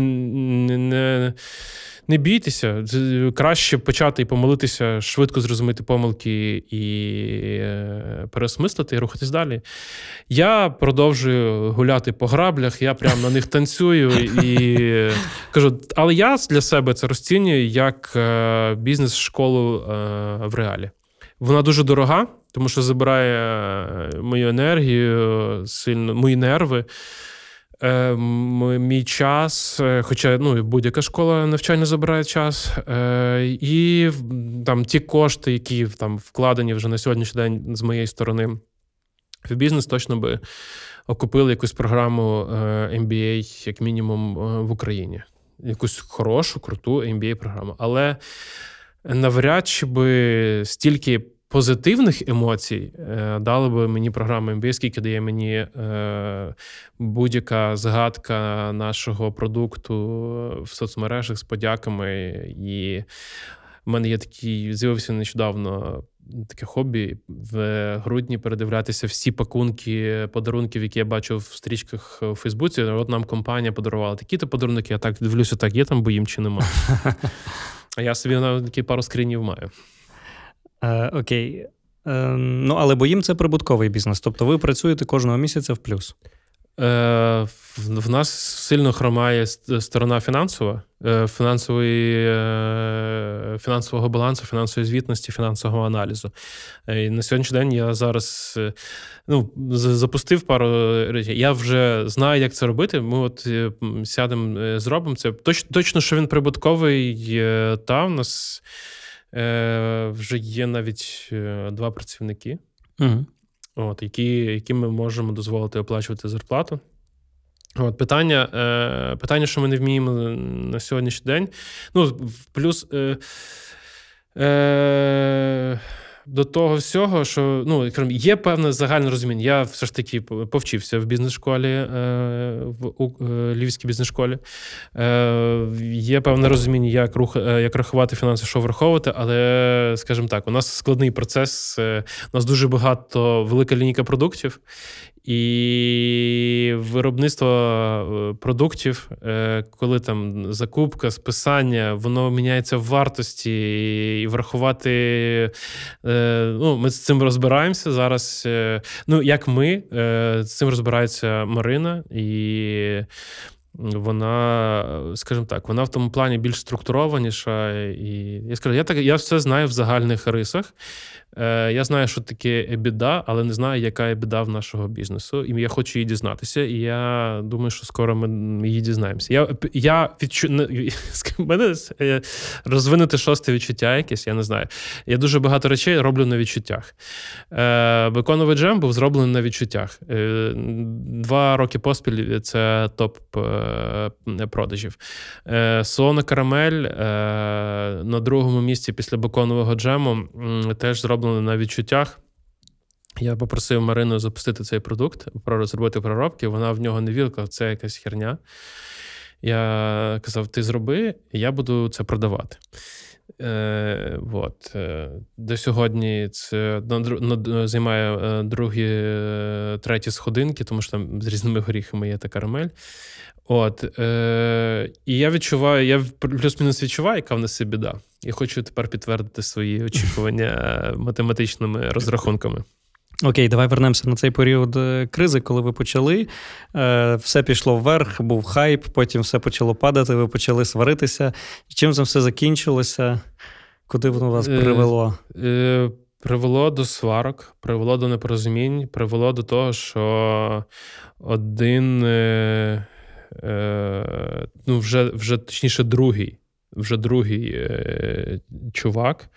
не бійтеся. Краще почати і помилитися, швидко зрозуміти помилки і переосмислити, і рухатись далі. Я продовжую гуляти по граблях, я прямо на них танцюю і кажу, але я для себе це розцінюю як бізнес-школу в реалі. Вона дуже дорога, тому що забирає мою енергію, сильно мої нерви. Мій час, хоча будь-яка школа навчання забирає час, і ті кошти, які вкладені вже на сьогоднішній день з моєї сторони в бізнес, точно би окупили якусь програму MBA, як мінімум, в Україні. Якусь хорошу, круту MBA-програму. Але навряд чи би стільки позитивних емоцій дала би мені програма MBA, скільки дає мені будь-яка згадка нашого продукту в соцмережах з подяками. І в мене з'явився нещодавно таке хобі в грудні передивлятися всі пакунки подарунків, які я бачив в стрічках у Фейсбуці. Нам компанія подарувала такі-то подарунки, я так дивлюся, є там Боїм чи нема. А я собі навіть пару скринів маю. Окей. Ну, але Боїм – це прибутковий бізнес. Тобто ви працюєте кожного місяця в плюс. В нас сильно хромає сторона фінансова, фінансового балансу, фінансової звітності, фінансового аналізу. І на сьогоднішній день я зараз запустив пару речей. Я вже знаю, як це робити. Ми от сядемо, зробимо це. Точно, що він прибутковий, та в нас вже є навіть 2 працівники. Угу. Яким ми можемо дозволити оплачувати зарплату. Питання, що ми не вміємо на сьогоднішній день. Плюс до того всього, що є певне загальне розуміння. Я все ж таки повчився в бізнес-школі, в Львівській бізнес-школі. Є певне розуміння, як рахувати фінанси, що враховувати, але, скажімо так, у нас складний процес, у нас дуже велика лінійка продуктів, і виробництво продуктів, коли там закупка, списання, воно міняється в вартості, і врахувати, ми з цим розбираємося зараз. Як ми, з цим розбирається Марина, і вона, скажімо так, вона в тому плані більш структурованіша. І я скажу, я все знаю в загальних рисах. Я знаю, що таке EBITDA, але не знаю, яка EBITDA в нашого бізнесу. І я хочу її дізнатися, і я думаю, що скоро ми її дізнаємося. В мене розвинути 6-те відчуття якесь, я не знаю. Я дуже багато речей роблю на відчуттях. Беконовий джем був зроблений на відчуттях. 2 роки поспіль це топ продажів. Солона карамель на 2-му місці після беконового джему теж зроблено на відчуттях. Я попросив Марину запустити цей продукт, зробити проробки, вона в нього не вірила, це якась херня. Я казав, ти зроби, і я буду це продавати. До сьогодні це займає 2-3 сходинки, тому що там з різними горіхами є та карамель. І я відчуваю, я плюс-мінус відчуваю, яка в нас є біда. Я хочу тепер підтвердити свої очікування математичними розрахунками. Окей, давай вернемося на цей період кризи, коли ви почали. Все пішло вверх, був хайп, потім все почало падати, ви почали сваритися. Чим це все закінчилося? Куди воно вас привело? Привело до сварок, привело до непорозумінь, привело до того, що один, точніше другий чувак,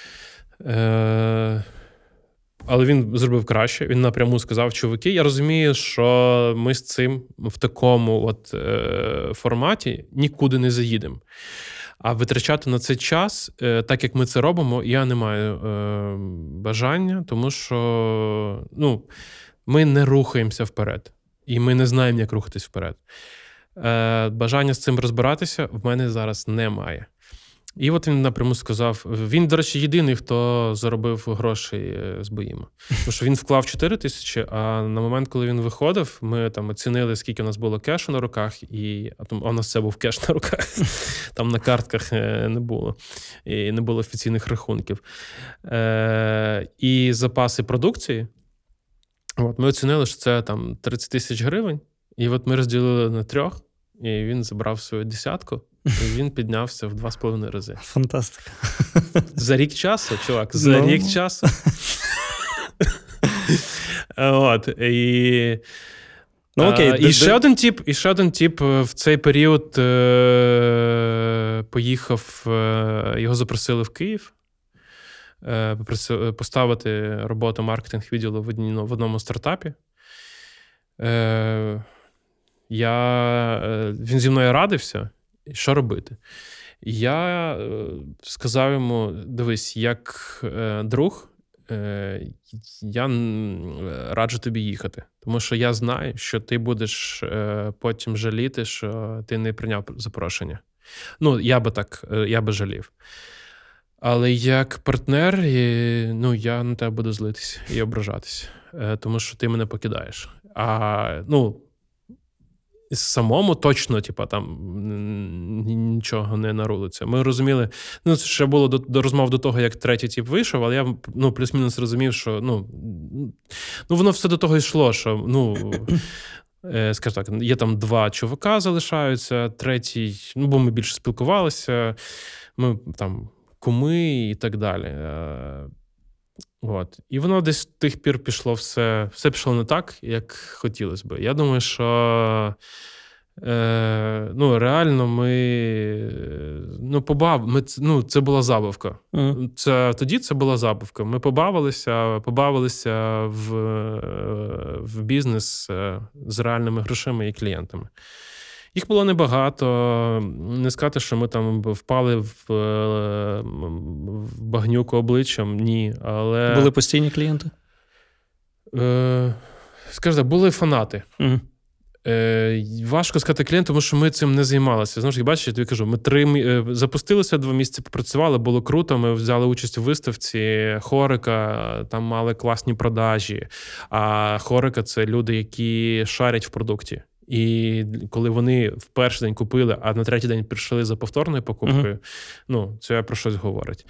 але він зробив краще, він напряму сказав, чуваки, я розумію, що ми з цим в такому форматі нікуди не заїдемо. А витрачати на це час, так як ми це робимо, я не маю бажання, тому що ми не рухаємося вперед. І ми не знаємо, як рухатись вперед. Бажання з цим розбиратися в мене зараз немає. І от він напряму сказав, він, до речі, єдиний, хто заробив грошей з Боїма. Тому що він вклав 4 тисячі, а на момент, коли він виходив, ми там оцінили, скільки у нас було кешу на руках, а у нас все був кеш на руках, там на картках не було, і не було офіційних рахунків. І запаси продукції, ми оцінили, що це там 30 тисяч гривень, і от ми розділили на 3, і він забрав свою 10, і він піднявся в 2,5 рази. Фантастика. За рік часу, чувак, рік часу. І ще один тип в цей період поїхав, його запросили в Київ, поставити роботу маркетинг-відділу в одному стартапі. Він зі мною радився, що робити. Я сказав йому, дивись, як друг, я раджу тобі їхати. Тому що я знаю, що ти будеш потім жаліти, що ти не прийняв запрошення. Я би жалів. Але як партнер, я на тебе буду злитися і ображатися. Тому що ти мене покидаєш. самому точно, там нічого не нарулиться. Ми розуміли, це ще було до розмов до того, як третій тип вийшов, але я, плюс-мінус розумів, що, воно все до того йшло, що, скажімо так, є там 2 чувака залишаються, третій, бо ми більше спілкувалися, ми там куми і так далі. От. І воно десь з тих пір пішло все пішло не так, як хотілося би. Я думаю, що реально це була забавка. Тоді це була забавка. Ми побавилися в бізнес з реальними грошима і клієнтами. Їх було небагато. Не сказати, що ми там впали в багнюку обличчям. Ні, але... Були постійні клієнти? Скажу так, були фанати. Важко сказати клієнту, тому що ми цим не займалися. Знову ж таки, бачиш, я тобі кажу, ми запустилися, 2 місяці попрацювали, було круто, ми взяли участь у виставці Хорика, там мали класні продажі. А Хорика – це люди, які шарять в продукті. І коли вони в перший день купили, а на третій день прийшли за повторною покупкою, це про щось говорить.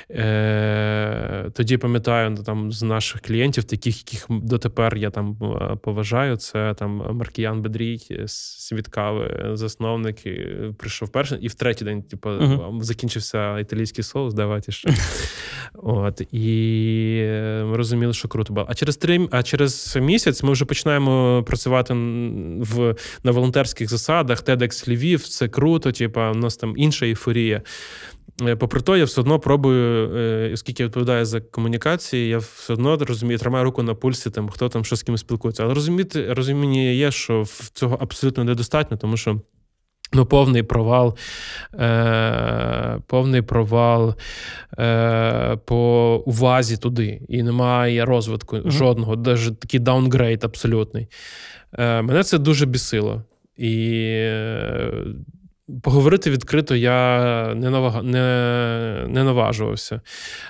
Тоді, пам'ятаю, там з наших клієнтів, таких, яких дотепер я там поважаю, це там Маркіян Бедрій, Світ Кави, засновник, прийшов перший, і в третій день закінчився італійський соус, давайте ще. І ми розуміли, що круто було. А через місяць ми вже починаємо працювати на волонтерських засадах, TEDx Львів, це круто, у нас там інша ейфорія. Попри то, я все одно пробую, оскільки я відповідаю за комунікації, я все одно розумію, тримаю руку на пульсі, хто там що з ким спілкується. Але розуміння є, що цього абсолютно недостатньо, тому що повний провал по увазі туди. І немає розвитку жодного, навіть такий даунгрейд абсолютний. Мене це дуже бісило. І поговорити відкрито я не наважувався.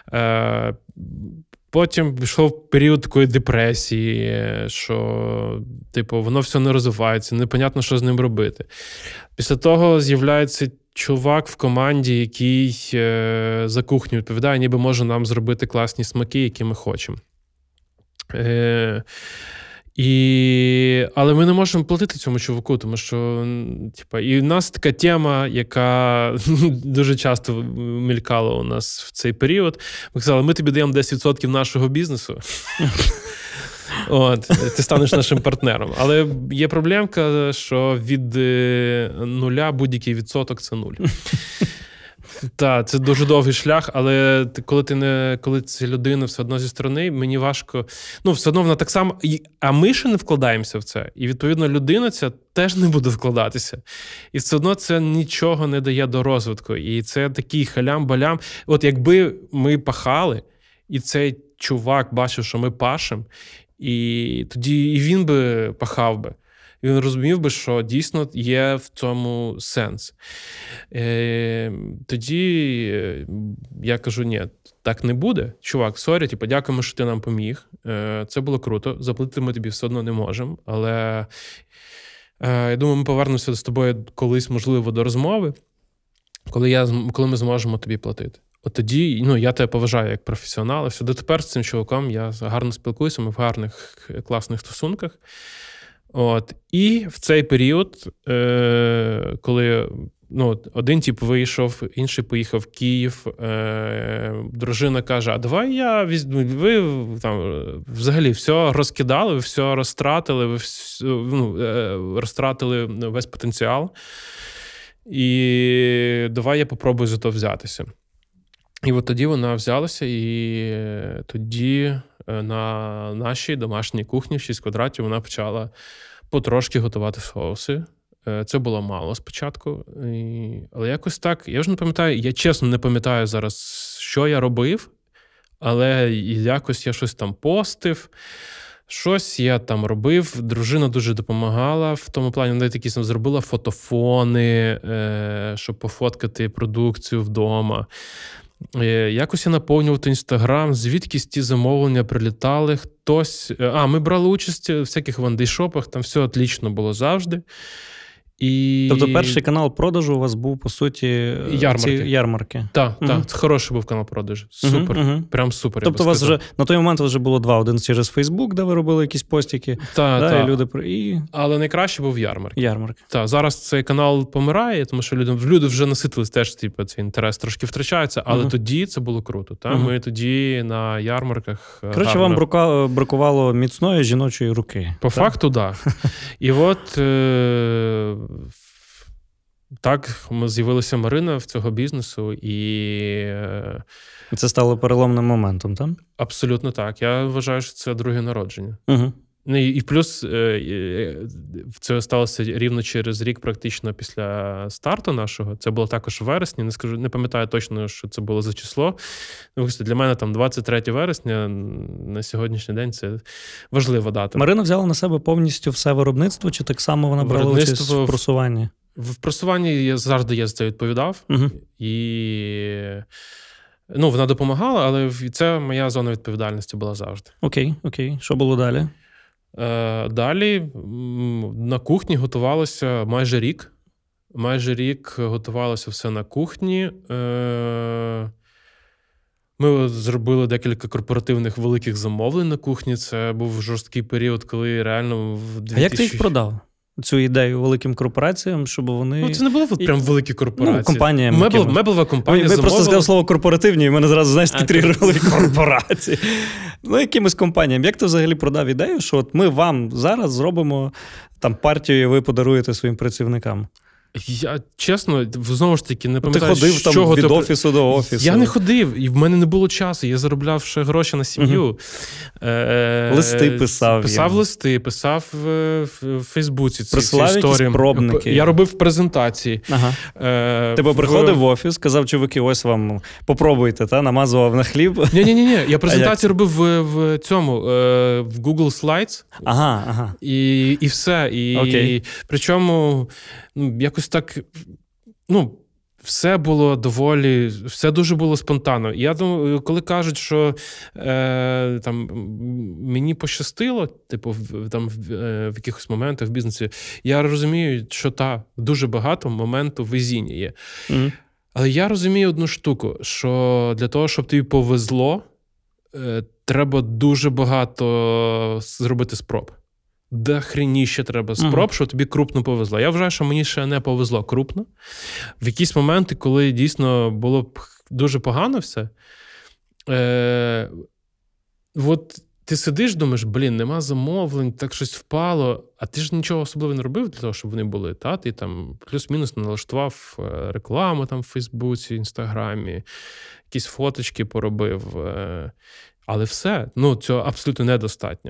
Потім пішов період такої депресії, що, воно все не розвивається, непонятно, що з ним робити. Після того з'являється чувак в команді, який за кухню відповідає, ніби може нам зробити класні смаки, які ми хочемо. Але ми не можемо платити цьому чуваку, тому що і в нас така тема, яка дуже часто мелькала у нас в цей період. Ми казали, ми тобі даємо 10% нашого бізнесу. Ти станеш нашим партнером. Але є проблемка, що від 0 будь-який відсоток – це 0. Так, це дуже довгий шлях, але коли це людина все одно зі сторони, мені важко, все одно вона так само, а ми ще не вкладаємося в це. І, відповідно, людина ця теж не буде вкладатися. І все одно це нічого не дає до розвитку. І це такий халям-балям. Якби ми пахали, і цей чувак бачив, що ми пашемо, і тоді і він би пахав би. Він розумів би, що дійсно є в цьому сенс. Тоді я кажу, ні, так не буде. Чувак, сорі, дякуємо, що ти нам поміг. Це було круто. Заплатити ми тобі все одно не можемо. Але я думаю, ми повернемося з тобою колись, можливо, до розмови, коли ми зможемо тобі платити. Тоді, я тебе поважаю як професіонала. Все, дотепер з цим чуваком я гарно спілкуюся, ми в гарних, класних стосунках. І в цей період, коли один тип вийшов, інший поїхав в Київ, дружина каже, а давай я візьму, ви там взагалі все розкидали, ви все розтратили, розтратили весь потенціал, і давай я попробую за то взятися. І тоді вона взялася, і тоді на нашій домашній кухні в 6 квадратів вона почала потрошки готувати соуси. Це було мало спочатку, але якось так, я вже не пам'ятаю, я чесно не пам'ятаю зараз, що я робив, але якось я щось там постив, щось я там робив, дружина дуже допомагала в тому плані, вона такі зробила фотофони, щоб пофоткати продукцію вдома. Якось я наповнював Інстаграм, звідкись ті замовлення прилітали, хтось... ми брали участь у всяких вандейшопах, там все отлично було завжди. Тобто перший канал продажу у вас був, по суті, ярмарки. Так, це хороший був канал продажу. Супер, прям супер. Тобто у вас вже, на той момент вже було два. Один через Фейсбук, де ви робили якісь постіки. І люди... Але найкраще був ярмарки. Так, зараз цей канал помирає, тому що люди вже наситились теж, цей інтерес трошки втрачається, але тоді це було круто. Ми тоді на ярмарках... Коротше, вам бракувало міцної жіночої руки. По факту, так. І от... Так, ми з'явилася Марина в цього бізнесу, і це стало переломним моментом, так? Абсолютно так. Я вважаю, що це друге народження. Угу. І плюс це сталося рівно через рік практично після старту нашого. Це було також в вересні, не пам'ятаю точно, що це було за число. Для мене там 23 вересня на сьогоднішній день це важлива дата. Марина взяла на себе повністю все виробництво, чи так само вона брала участь в просуванні? В просуванні я завжди за це відповідав. Угу. І вона допомагала, але це моя зона відповідальності була завжди. Окей. Що було далі? Далі на кухні готувалося майже рік. Майже рік готувалося все на кухні. Ми зробили декілька корпоративних великих замовлень на кухні. Це був жорсткий період, коли реально в 2000... А як ти їх продав? Цю ідею великим корпораціям, щоб вони... це не було прям великі корпорації. Компаніям. Меблева компанія Ви замовила... просто сказав слово корпоративні, і мене зразу, знаєш, підтригували корпорації. Якимось компаніям. Як ти взагалі продав ідею, що от ми вам зараз зробимо там партію, і ви подаруєте своїм працівникам? Я, чесно, знову ж таки, не пам'ятаю, ти ходив там від офісу до офісу. Я не ходив, і в мене не було часу. Я заробляв ще гроші на сім'ю. Листи писав. Писав листи, писав в Фейсбуці ці історії. Пробники. Я робив презентації. Ти приходив в офіс, казав, чуваки, ось вам, попробуйте, намазував на хліб. Ні. Я презентації робив в цьому, в Google Slides. Ага. І все. І причому... якось так, все було доволі, все дуже було спонтанно. Я думаю, коли кажуть, що там мені пощастило, в якихось моментах в бізнесі, я розумію, що дуже багато моменту везіння є. Mm-hmm. Але я розумію одну штуку, що для того, щоб тобі повезло, треба дуже багато зробити спроб. Дохреніще треба спроб, що тобі крупно повезло. Я вважаю, що мені ще не повезло крупно. В якісь моменти, коли дійсно було б дуже погано все, от ти сидиш, думаєш, нема замовлень, так щось впало, а ти ж нічого особливо не робив для того, щоб вони були. Ти там плюс-мінус налаштував рекламу там в Фейсбуці, Інстаграмі, якісь фоточки поробив. Але все, цього абсолютно недостатньо.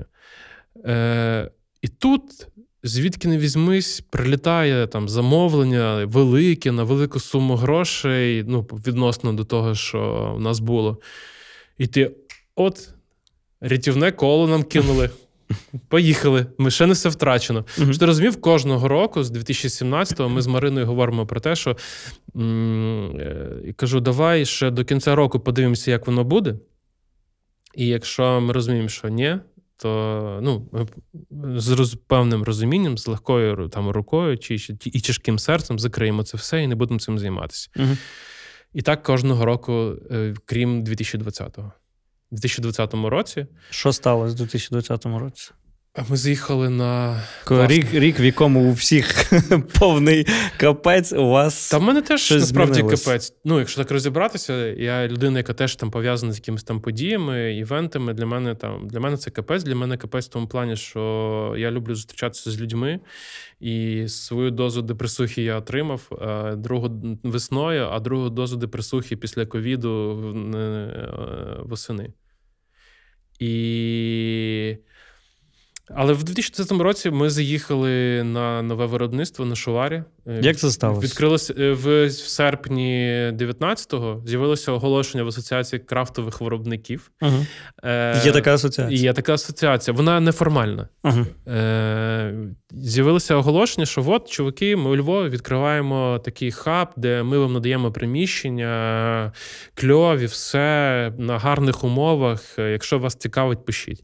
І тут, звідки не візьмись, прилітає там замовлення велике, на велику суму грошей, відносно до того, що в нас було. І ти, рятівне коло нам кинули. Поїхали. Ми ще не все втрачено. Що ти розумів, кожного року, з 2017-го, ми з Мариною говоримо про те, що кажу, давай ще до кінця року подивимося, як воно буде. І якщо ми розуміємо, що ні, то з певним розумінням, з легкою рукою і тяжким серцем закриємо це все і не будемо цим займатися. Угу. І так кожного року, крім 2020-го. У 2020 році... Що сталося в 2020 році? Ми заїхали на... Рік, в якому у всіх повний капець, у вас... Та в мене теж насправді капець. Якщо так розібратися, я людина, яка теж там пов'язана з якимись там подіями, івентами. Для мене це капець. Для мене капець в тому плані, що я люблю зустрічатися з людьми. І свою дозу депресухи я отримав другу весною, а другу дозу депресухи після ковіду восени. І... Але в 2030 році ми заїхали на нове виробництво на Шуварі. Як це сталося? Відкрилося в серпні 19-го, з'явилося оголошення в Асоціації крафтових виробників. Угу. Є така асоціація? Є така асоціація. Вона неформальна. Угу. З'явилося оголошення, що от, чуваки, ми у Львові відкриваємо такий хаб, де ми вам надаємо приміщення, кльові, все на гарних умовах. Якщо вас цікавить, пишіть.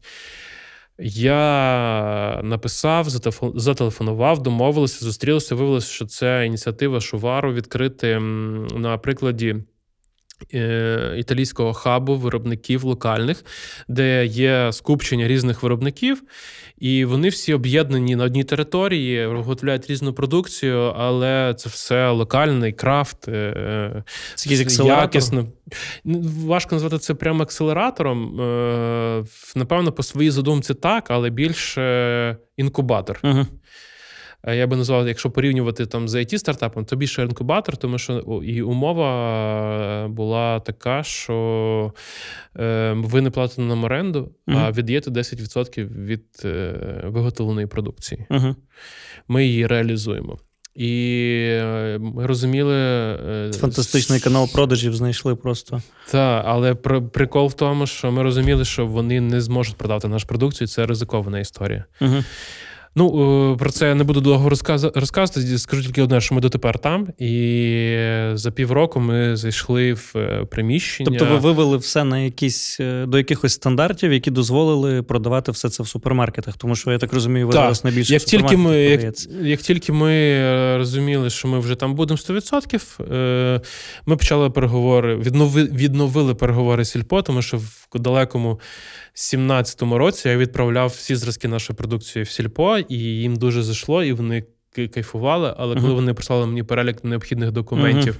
Я написав, зателефонував, домовилися, зустрілися, виявилося, що це ініціатива Шувару відкрити на прикладі італійського хабу виробників локальних, де є скупчення різних виробників, і вони всі об'єднані на одній території, виготовляють різну продукцію, але це все локальний крафт, якісно. Важко назвати це прямо акселератором. Напевно, по своїй задумці так, але більше інкубатор. Uh-huh. Я би назвав, якщо порівнювати там з IT-стартапом, то більше інкубатор, тому що і умова була така, що ви не платите нам оренду, а віддаєте 10% від виготовленої продукції. Ми її реалізуємо. І ми розуміли... Фантастичний канал продажів знайшли просто. Так, але прикол в тому, що ми розуміли, що вони не зможуть продати нашу продукцію, це ризикована історія. Ну, про це я не буду довго розказувати, скажу тільки одне, що ми дотепер там, і за півроку ми зайшли в приміщення. Тобто ви вивели все на до якихось стандартів, які дозволили продавати все це в супермаркетах, тому що, я так розумію, ви зараз найбільше в супермаркетах продається. Як тільки ми розуміли, що ми вже там будемо 100%, ми почали переговори, відновили переговори з Сільпо, тому що в далекому 17-му році я відправляв всі зразки нашої продукції в Сільпо, і їм дуже зайшло, і вони кайфували, але коли вони прислали мені перелік необхідних документів,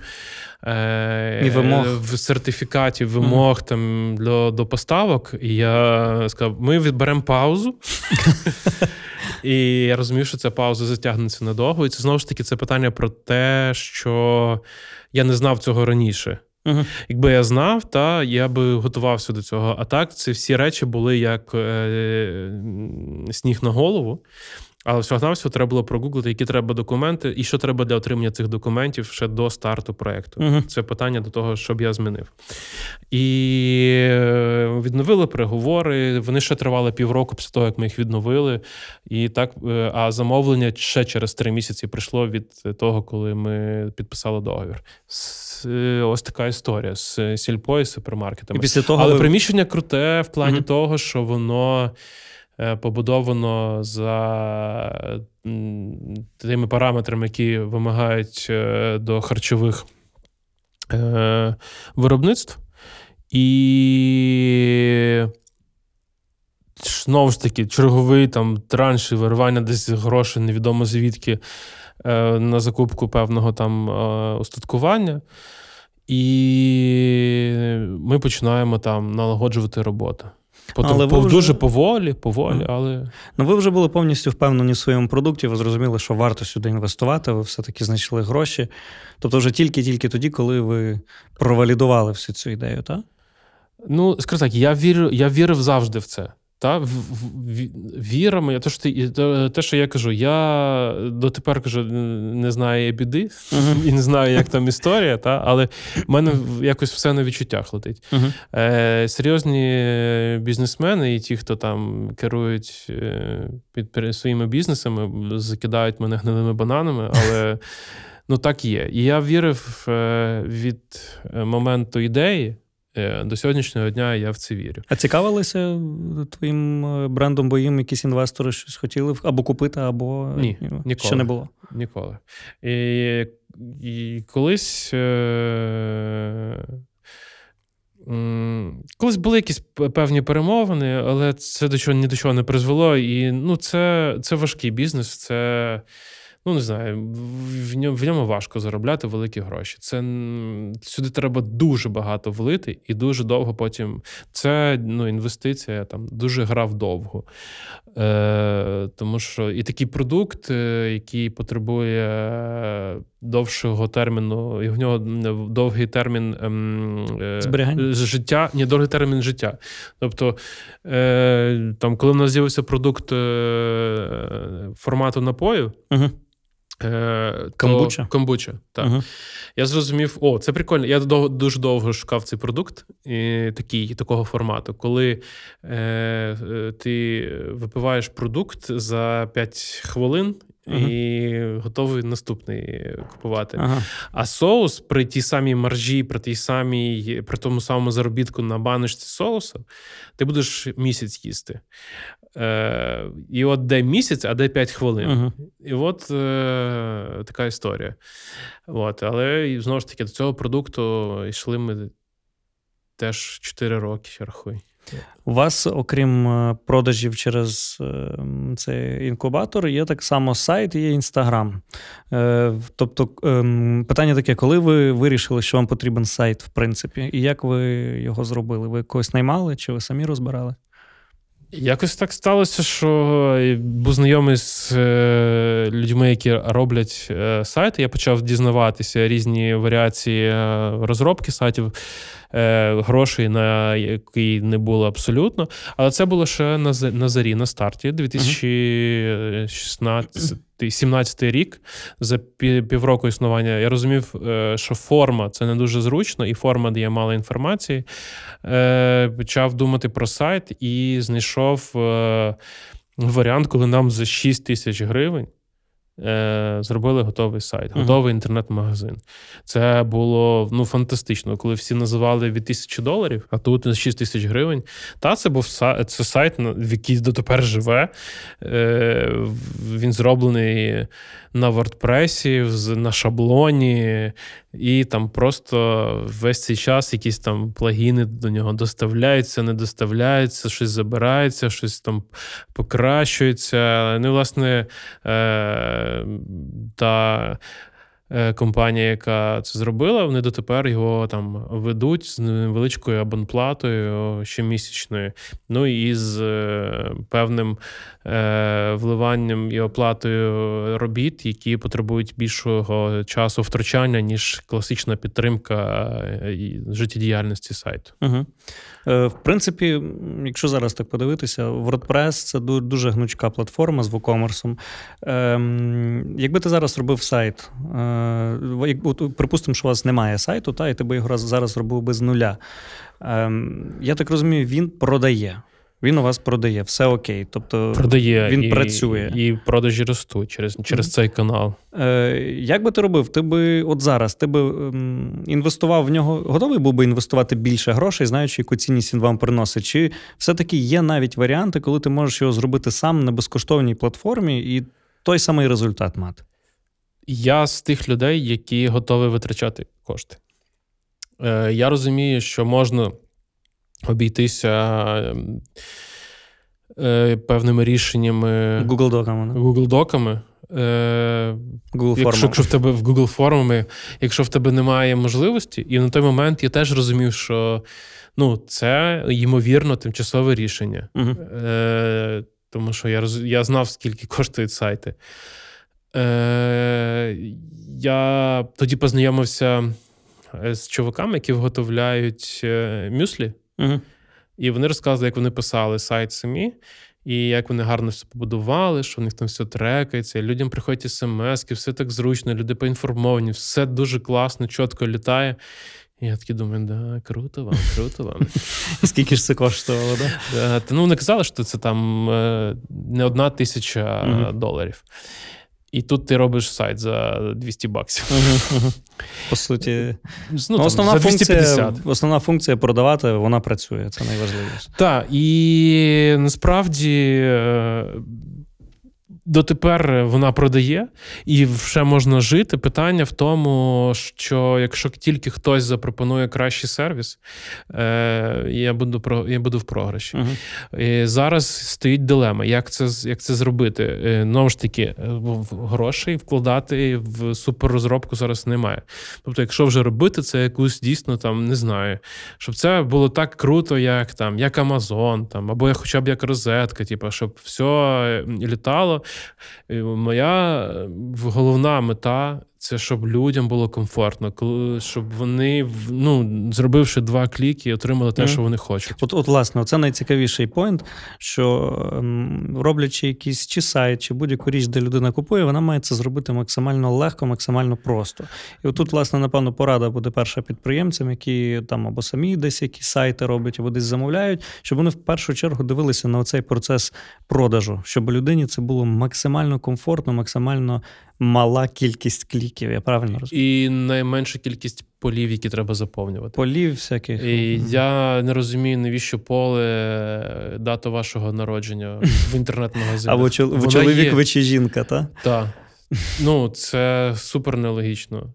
сертифікатів, вимог там, до поставок, і я сказав, ми відберемо паузу. І я розумів, що ця пауза затягнеться надовго. І це, знову ж таки, це питання про те, що я не знав цього раніше. Якби я знав, я би готувався до цього. А так, це всі речі були як сніг на голову. Але всього-навсього треба було прогуглити, які треба документи, і що треба для отримання цих документів ще до старту проєкту. Це питання до того, що б я змінив. І відновили переговори, вони ще тривали півроку після того, як ми їх відновили. І так, а замовлення ще через 3 місяці прийшло від того, коли ми підписали договір. Ось така історія з Сільпо і супермаркетами. Але приміщення круте в плані того, що воно побудовано за тими параметрами, які вимагають до харчових виробництв. І знову ж таки, черговий там транш і виривання десь грошей, невідомо звідки, на закупку певного там устаткування. І ми починаємо там налагоджувати роботу. Дуже поволі, але... Ну, ви вже були повністю впевнені в своєму продукті, ви зрозуміли, що варто сюди інвестувати, ви все-таки знайшли гроші. Тобто вже тільки тоді, коли ви провалідували всю цю ідею, так? Ну, скажу так, я вірив завжди в це. Віра моя, те, що я кажу, я дотепер кажу, не знаю біди, і не знаю, як там історія, але в мене якось все на відчуттях летить. Серйозні бізнесмени і ті, хто там керують під своїми бізнесами, закидають мене гнилими бананами, але так є. І я вірив від моменту ідеї, до сьогоднішнього дня я в це вірю. А цікавилися твоїм брендом Боїм якісь інвестори щось хотіли або купити, або ні, ніколи. Ще не було? Ніколи. І колись були якісь певні перемовини, але це ні до чого не призвело. І це важкий бізнес, це... не знаю, в ньому важко заробляти великі гроші. Сюди треба дуже багато влити і дуже довго потім... Це інвестиція, там, дуже грав довго. Тому що і такий продукт, який потребує довшого терміну, і в нього довгий термін життя, довгий термін життя. Тобто, там, коли в нас з'явився продукт формату напою, Камбуча, так. Я зрозумів, це прикольно. Я дуже довго шукав цей продукт такого формату, коли ти випиваєш продукт за 5 хвилин і готовий наступний купувати. А соус при тій самій маржі, при тому самому заробітку на баночці соусу, ти будеш місяць їсти. І от де місяць, а де 5 хвилин. І от така історія. Але, знову ж таки, до цього продукту йшли ми теж 4 роки, я рахую. У вас, окрім продажів через цей інкубатор, є так само сайт і є Інстаграм. Тобто, питання таке, коли ви вирішили, що вам потрібен сайт, в принципі, і як ви його зробили? Ви когось наймали, чи ви самі розбирали? Якось так сталося, що був знайомий з людьми, які роблять сайти. Я почав дізнаватися різні варіації розробки сайтів, грошей на які не було абсолютно. Але це було ще на зарі, на старті, 2017 рік, за півроку існування. Я розумів, що форма – це не дуже зручно, і форма дає мало інформації. Почав думати про сайт і знайшов варіант, коли нам за 6 тисяч гривень зробили готовий сайт, готовий інтернет-магазин. Це було фантастично, коли всі називали від $1000, а тут за 6 тисяч гривень. Це сайт, який дотепер живе. Він зроблений на WordPress, на шаблоні, і там просто весь цей час якісь там плагіни до нього доставляються, не доставляються, щось забирається, щось там покращується. Ну, власне, та компанія, яка це зробила, вони дотепер його там ведуть з невеличкою абонплатою щомісячною, ну і з певним вливанням і оплатою робіт, які потребують більшого часу втручання, ніж класична підтримка життєдіяльності сайту. В принципі, якщо зараз так подивитися, WordPress – це дуже гнучка платформа з WooCommerce. Якби ти зараз робив сайт, припустимо, що у вас немає сайту, і ти би його зараз зробив би з нуля. Я так розумію, він продає. Він у вас продає, все окей. Тобто продає, він працює. І продажі ростуть через цей канал. Як би ти робив? Ти би от зараз інвестував в нього, готовий був би інвестувати більше грошей, знаючи, яку цінність він вам приносить? Чи все-таки є навіть варіанти, коли ти можеш його зробити сам на безкоштовній платформі і той самий результат мати? Я з тих людей, які готові витрачати кошти. Я розумію, що можна обійтися певними рішеннями. Google Доками. Якщо в тебе в Google формами, якщо в тебе немає можливості, і на той момент я теж розумів, що це, ймовірно, тимчасове рішення. Тому що я знав, скільки коштують сайти. Я тоді познайомився з чуваками, які виготовляють мюслі. І вони розказували, як вони писали сайт самі, і як вони гарно все побудували, що в них там все трекається, людям приходять смс-ки, все так зручно, люди поінформовані, все дуже класно, чітко літає. І я такий думаю, круто вам. Скільки ж це коштувало, да? Вони казали, що це там не $1000. І тут ти робиш сайт за $200. По суті, основна функція продавати, вона працює, це найважливіше. Так, і насправді дотепер вона продає, і ще можна жити. Питання в тому, що якщо тільки хтось запропонує кращий сервіс, я буду в програші. І зараз стоїть дилема, як це зробити. Знову ж таки, грошей вкладати в суперрозробку зараз немає. Тобто, якщо вже робити, це якусь дійсно, там, не знаю, щоб це було так круто, як Amazon, або хоча б як розетка, щоб все літало. Моя головна мета – це щоб людям було комфортно, щоб вони, зробивши 2 кліки, отримали те, що вони хочуть. От власне, це найцікавіший поінт, що роблячи якийсь чи сайт, чи будь-яку річ, де людина купує, вона має це зробити максимально легко, максимально просто. І отут, власне, напевно, порада буде перша підприємцям, які там або самі десь якісь сайти роблять, або десь замовляють, щоб вони в першу чергу дивилися на оцей процес продажу, щоб людині це було максимально комфортно, максимально мала кількість кліків, я правильно розумію? І найменша кількість полів, які треба заповнювати. Полів всяких. І я не розумію, навіщо поле дату вашого народження в інтернет-магазинах. Або чоловік ви чи жінка, так? Так. Це супер нелогічно.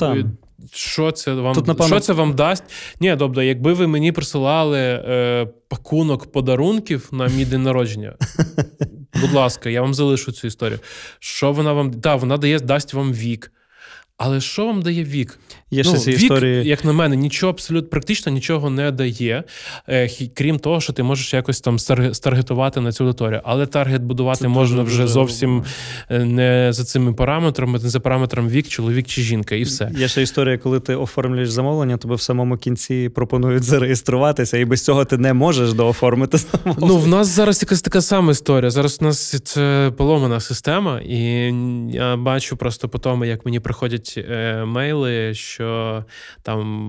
Що це вам дасть? Ні, тобто, якби ви мені присилали пакунок подарунків на мій день народження, будь ласка, я вам залишу цю історію. Що вона вам... Так, вона дасть вам вік. Але що вам дає вік? Є ще ці вік, історії... як на мене, нічого абсолютно, практично нічого не дає, крім того, що ти можеш якось там старгетувати на цю аудиторію. Але таргет будувати це можна вже зовсім не за цими параметрами, не за параметром вік, чоловік чи жінка, і все. Є ще історія, коли ти оформлюєш замовлення, тобі в самому кінці пропонують зареєструватися, і без цього ти не можеш дооформити замовлення. В нас зараз якась така сама історія. Зараз у нас це поломана система, і я бачу просто по тому, як мені приходять мейли, що там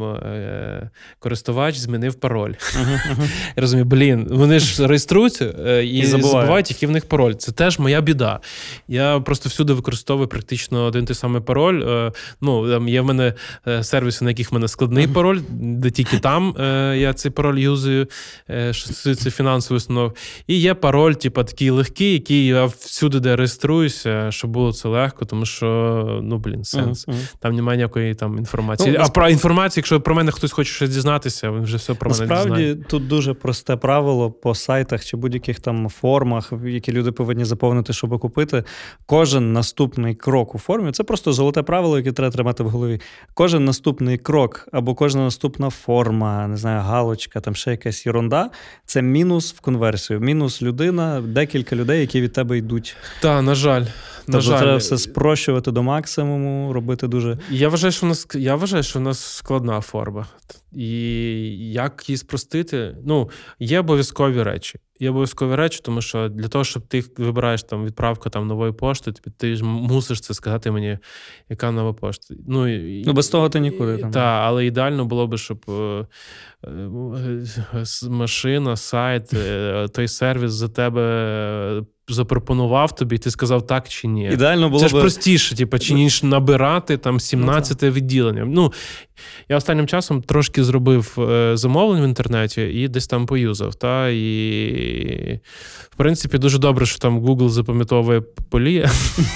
користувач змінив пароль. Я розумію, вони ж реєструються і забувають, який в них пароль. Це теж моя біда. Я просто всюди використовую практично один той самий пароль. Є в мене сервіси, на яких в мене складний пароль, де тільки там я цей пароль юзую, що стосується фінансової установи. І є пароль, такий легкий, який я всюди, де реєструюся, щоб було це легко, тому що, сенс. Там немає ніякої там інформації. А про інформацію, якщо про мене хтось хоче щось дізнатися, він вже все про мене дізнає. Насправді, тут дуже просте правило по сайтах чи будь-яких там формах, які люди повинні заповнити, щоб купити. Кожен наступний крок у формі, це просто золоте правило, яке треба тримати в голові. Кожен наступний крок або кожна наступна форма, не знаю, галочка, там ще якась єрунда, це мінус в конверсію. Мінус людина, декілька людей, які від тебе йдуть. Так, на жаль. Тобто треба все спрощувати до максимуму, робити дуже... Я вважаю, що в нас складна форма. І як її спростити? Є обов'язкові речі. Тому що для того, щоб ти вибираєш там відправку там нової пошти, ти ж мусиш це сказати мені, яка нова пошта. Без того ти нікуди. Так, але ідеально було б, щоб машина, сайт, той сервіс за тебе запропонував тобі, ти сказав так чи ні. Ідеально було це ж простіше, ніж набирати там 17 відділення. Я останнім часом трошки зробив замовлень в інтернеті і десь там поюзав. І, в принципі, дуже добре, що там Google запам'ятовує поля.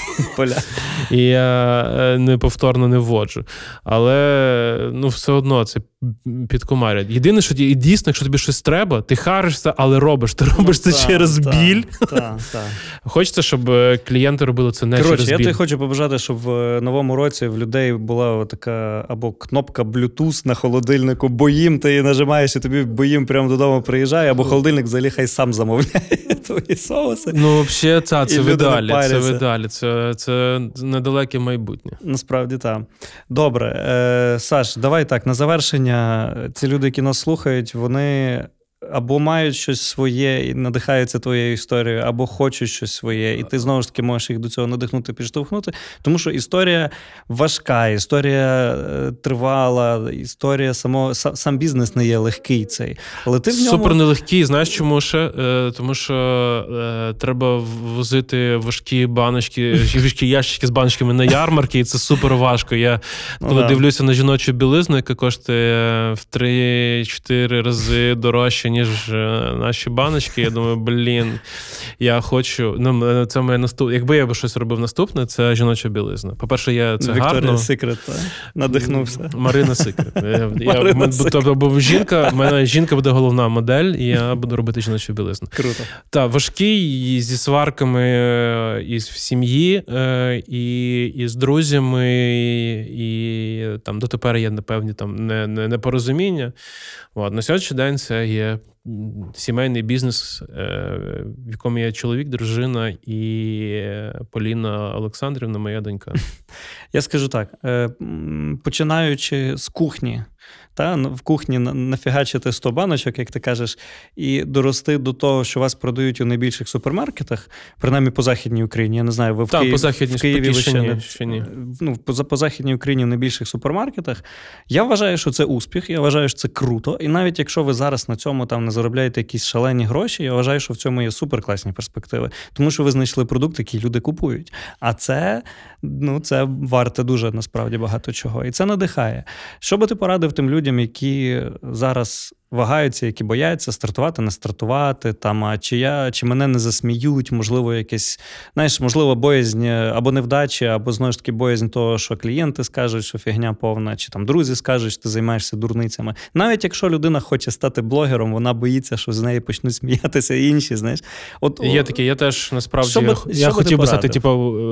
І я неповторно не вводжу. Але, все одно це підкомарять. Єдине, що дійсно, якщо тобі щось треба, ти харишся, але робиш. Ти робиш це через біль. Хочеться, щоб клієнти робили це не через біль. Я тобі хочу побажати, щоб в новому році в людей була така або кнопка Bluetooth на холодильнику «Боїм», ти її нажимаєш, і тобі «Боїм» прямо додому приїжджає, або холодильник взагалі хай сам замовляє твої соуси. Взагалі, це в ідеалі. Це недалеке майбутнє. Насправді, так. Добре. Саш, давай так, на завершення. Ці люди, які нас слухають, вони або мають щось своє і надихаються твоєю історією, або хочуть щось своє, і ти знову ж таки можеш їх до цього надихнути, підштовхнути, тому що історія важка, історія тривала, історія сам бізнес не є легкий цей. Але ти в ньому... Супер нелегкий, знаєш чому ще? Тому що треба возити важкі баночки, важкі ящики з баночками на ярмарки, і це супер важко. Я коли дивлюся на жіночу білизну, яка коштує в 3-4 рази дорожче, ніж наші баночки. Я думаю, я хочу... це моє наступне... Якби я щось робив наступне, це жіноча білизна. По-перше, це гарно. Вікторія Секрет, надихнувся. Марина Секрет. Бо жінка буде головна модель, і я буду робити жіночу білизну. Круто. Так, важкий, і зі сварками, і в сім'ї, і з друзями, і там дотепер є, напевні, там непорозуміння. На сьогоднішній день це є сімейний бізнес, в якому є чоловік, дружина і Поліна Олександрівна, моя донька. Я скажу так, починаючи з кухні, в кухні нафігачити 100 баночок, як ти кажеш, і дорости до того, що вас продають у найбільших супермаркетах, принаймні по Західній Україні, я не знаю, ви в Києві ще ні. По Західній Україні в найбільших супермаркетах, я вважаю, що це успіх, я вважаю, що це круто, і навіть якщо ви зараз на цьому не заробляєте якісь шалені гроші, я вважаю, що в цьому є суперкласні перспективи, тому що ви знайшли продукт, який люди купують. А це варте дуже, насправді, багато чого. І це надихає. Що би ти порадив тим людям, які зараз вагаються, які бояться стартувати, не стартувати, чи мене не засміють, можливо, якесь, можливо, боязнь або невдачі, або, знову ж таки, боязнь того, що клієнти скажуть, що фігня повна, чи друзі скажуть, що ти займаєшся дурницями. Навіть якщо людина хоче стати блогером, вона боїться, що з неї почнуть сміятися інші, знаєш. Є таке, я теж, насправді, я хотів би стати,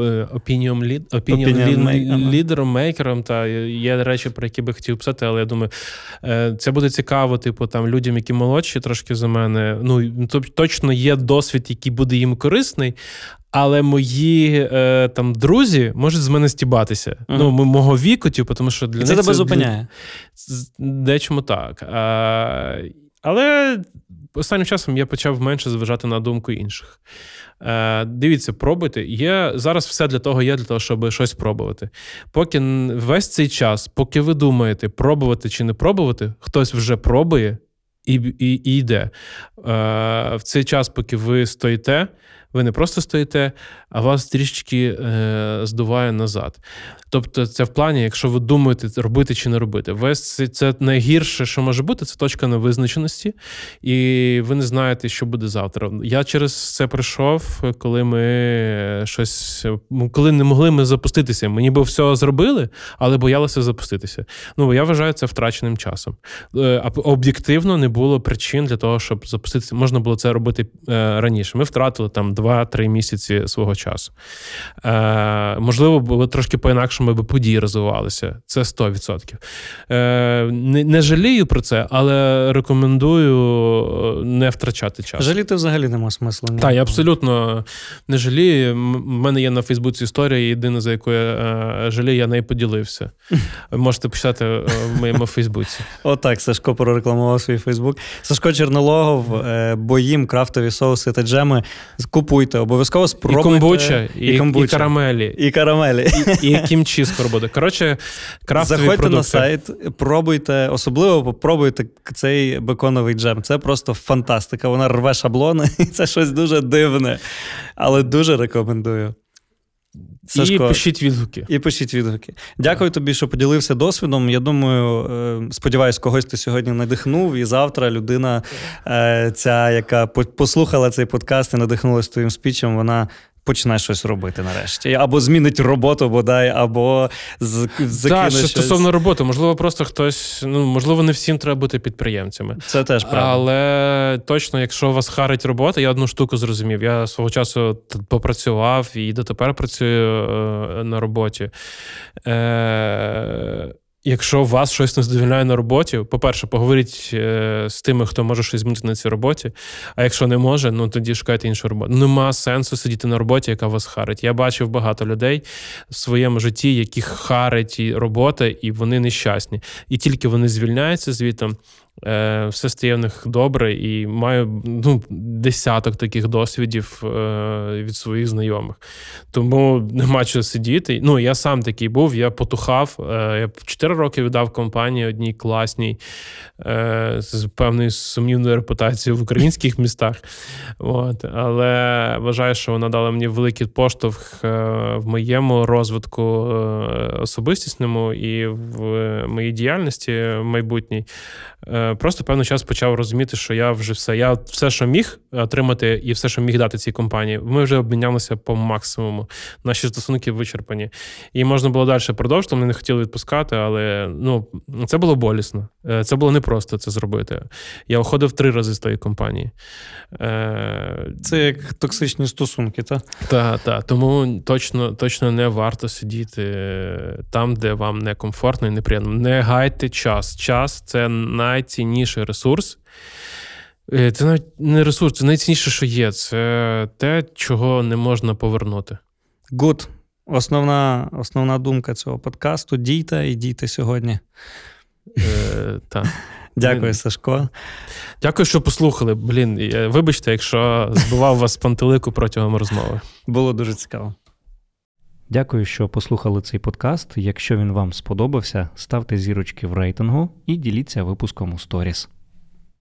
лідером, мейкером, є речі, про які би хотів писати, але я думаю, це буде цікаво, людям, які молодші трошки за мене, точно є досвід, який буде їм корисний, але мої друзі можуть з мене стібатися. Мого віку, тому що для них це тебе зупиняє. Дечому так. Але останнім часом я почав менше зважати на думку інших. Дивіться, пробуйте. Зараз все для того, щоб щось пробувати. Поки весь цей час, поки ви думаєте, пробувати чи не пробувати, хтось вже пробує і йде. В цей час, поки ви стоїте, ви не просто стоїте, а вас трішечки здуває назад. Тобто це в плані, якщо ви думаєте, робити чи не робити. Це найгірше, що може бути, це точка невизначеності, і ви не знаєте, що буде завтра. Я через це пройшов, коли коли не могли ми запуститися. Ми ніби все зробили, але боялися запуститися. Я вважаю це втраченим часом. Об'єктивно не було причин для того, щоб запуститися. Можна було це робити раніше. Ми втратили 2-3 місяці свого часу. Можливо, було трошки по-інакшому, аби події розвивалися. Це 100%. Не жалію про це, але рекомендую не втрачати час. Жаліти взагалі нема смислу. Так, я абсолютно не жалію. У мене є на Фейсбуці історія, єдина, за яку я жалію, я нею поділився. Можете почитати в моєму Фейсбуці. Отак, Сашко прорекламував свій Фейсбук. Сашко Чернологов, Боїм, крафтові соуси та джеми. Купуйте, обов'язково спробуйте. І комбуча, і карамелі. І карамелі. І кімчі скоро буде. Коротше, крафтові заходьте продукти. На сайт, пробуйте, особливо попробуйте цей беконовий джем. Це просто фантастика. Вона рве шаблони, і це щось дуже дивне. Але дуже рекомендую. Сашко, і пишіть відгуки. Дякую тобі, що поділився досвідом. Я думаю, сподіваюсь, когось ти сьогодні надихнув, і завтра людина, ця, яка послухала цей подкаст і надихнулася твоїм спічем, вона почне щось робити нарешті. Або змінить роботу, бодай, або закине щось. Так, стосовно роботи. Можливо, просто хтось, можливо, не всім треба бути підприємцями. Це теж правда. Але точно, якщо вас харить робота, я одну штуку зрозумів. Я свого часу попрацював і дотепер працюю на роботі. Якщо вас щось не задовольняє на роботі, по-перше, поговоріть з тими, хто може щось змінити на цій роботі, а якщо не може, тоді шукайте іншу роботу. Нема сенсу сидіти на роботі, яка вас харить. Я бачив багато людей в своєму житті, яких харить робота, і вони нещасні. І тільки вони звільняються звідти, все стає в них добре, і маю десяток таких досвідів від своїх знайомих. Тому нема чого сидіти. Я сам такий був, я потухав. Я 4 роки віддав компанії одній класній, з певною сумнівною репутацією в українських містах. Але вважаю, що вона дала мені великий поштовх в моєму розвитку особистісному і в моїй діяльності майбутній. Просто певний час почав розуміти, що я все, що міг отримати і все, що міг дати цій компанії, ми вже обмінялися по максимуму. Наші стосунки вичерпані. І можна було далі продовжити, мене не хотіли відпускати, але це було болісно. Це було непросто це зробити. Я уходив 3 рази з тої компанії. Це як токсичні стосунки, так? Так. Тому точно не варто сидіти там, де вам некомфортно і неприємно. Не гайте час. Час – це найцінніший ресурс. Це навіть не ресурс, це найцінніше, що є. Це те, чого не можна повернути. Good. Основна думка цього подкасту. Дійте і дійте сьогодні. Так. Дякую, Сашко. Дякую, що послухали. Вибачте, якщо збивав вас з пантелику протягом розмови. Було дуже цікаво. Дякую, що послухали цей подкаст. Якщо він вам сподобався, ставте зірочки в рейтингу і діліться випуском у сторіс.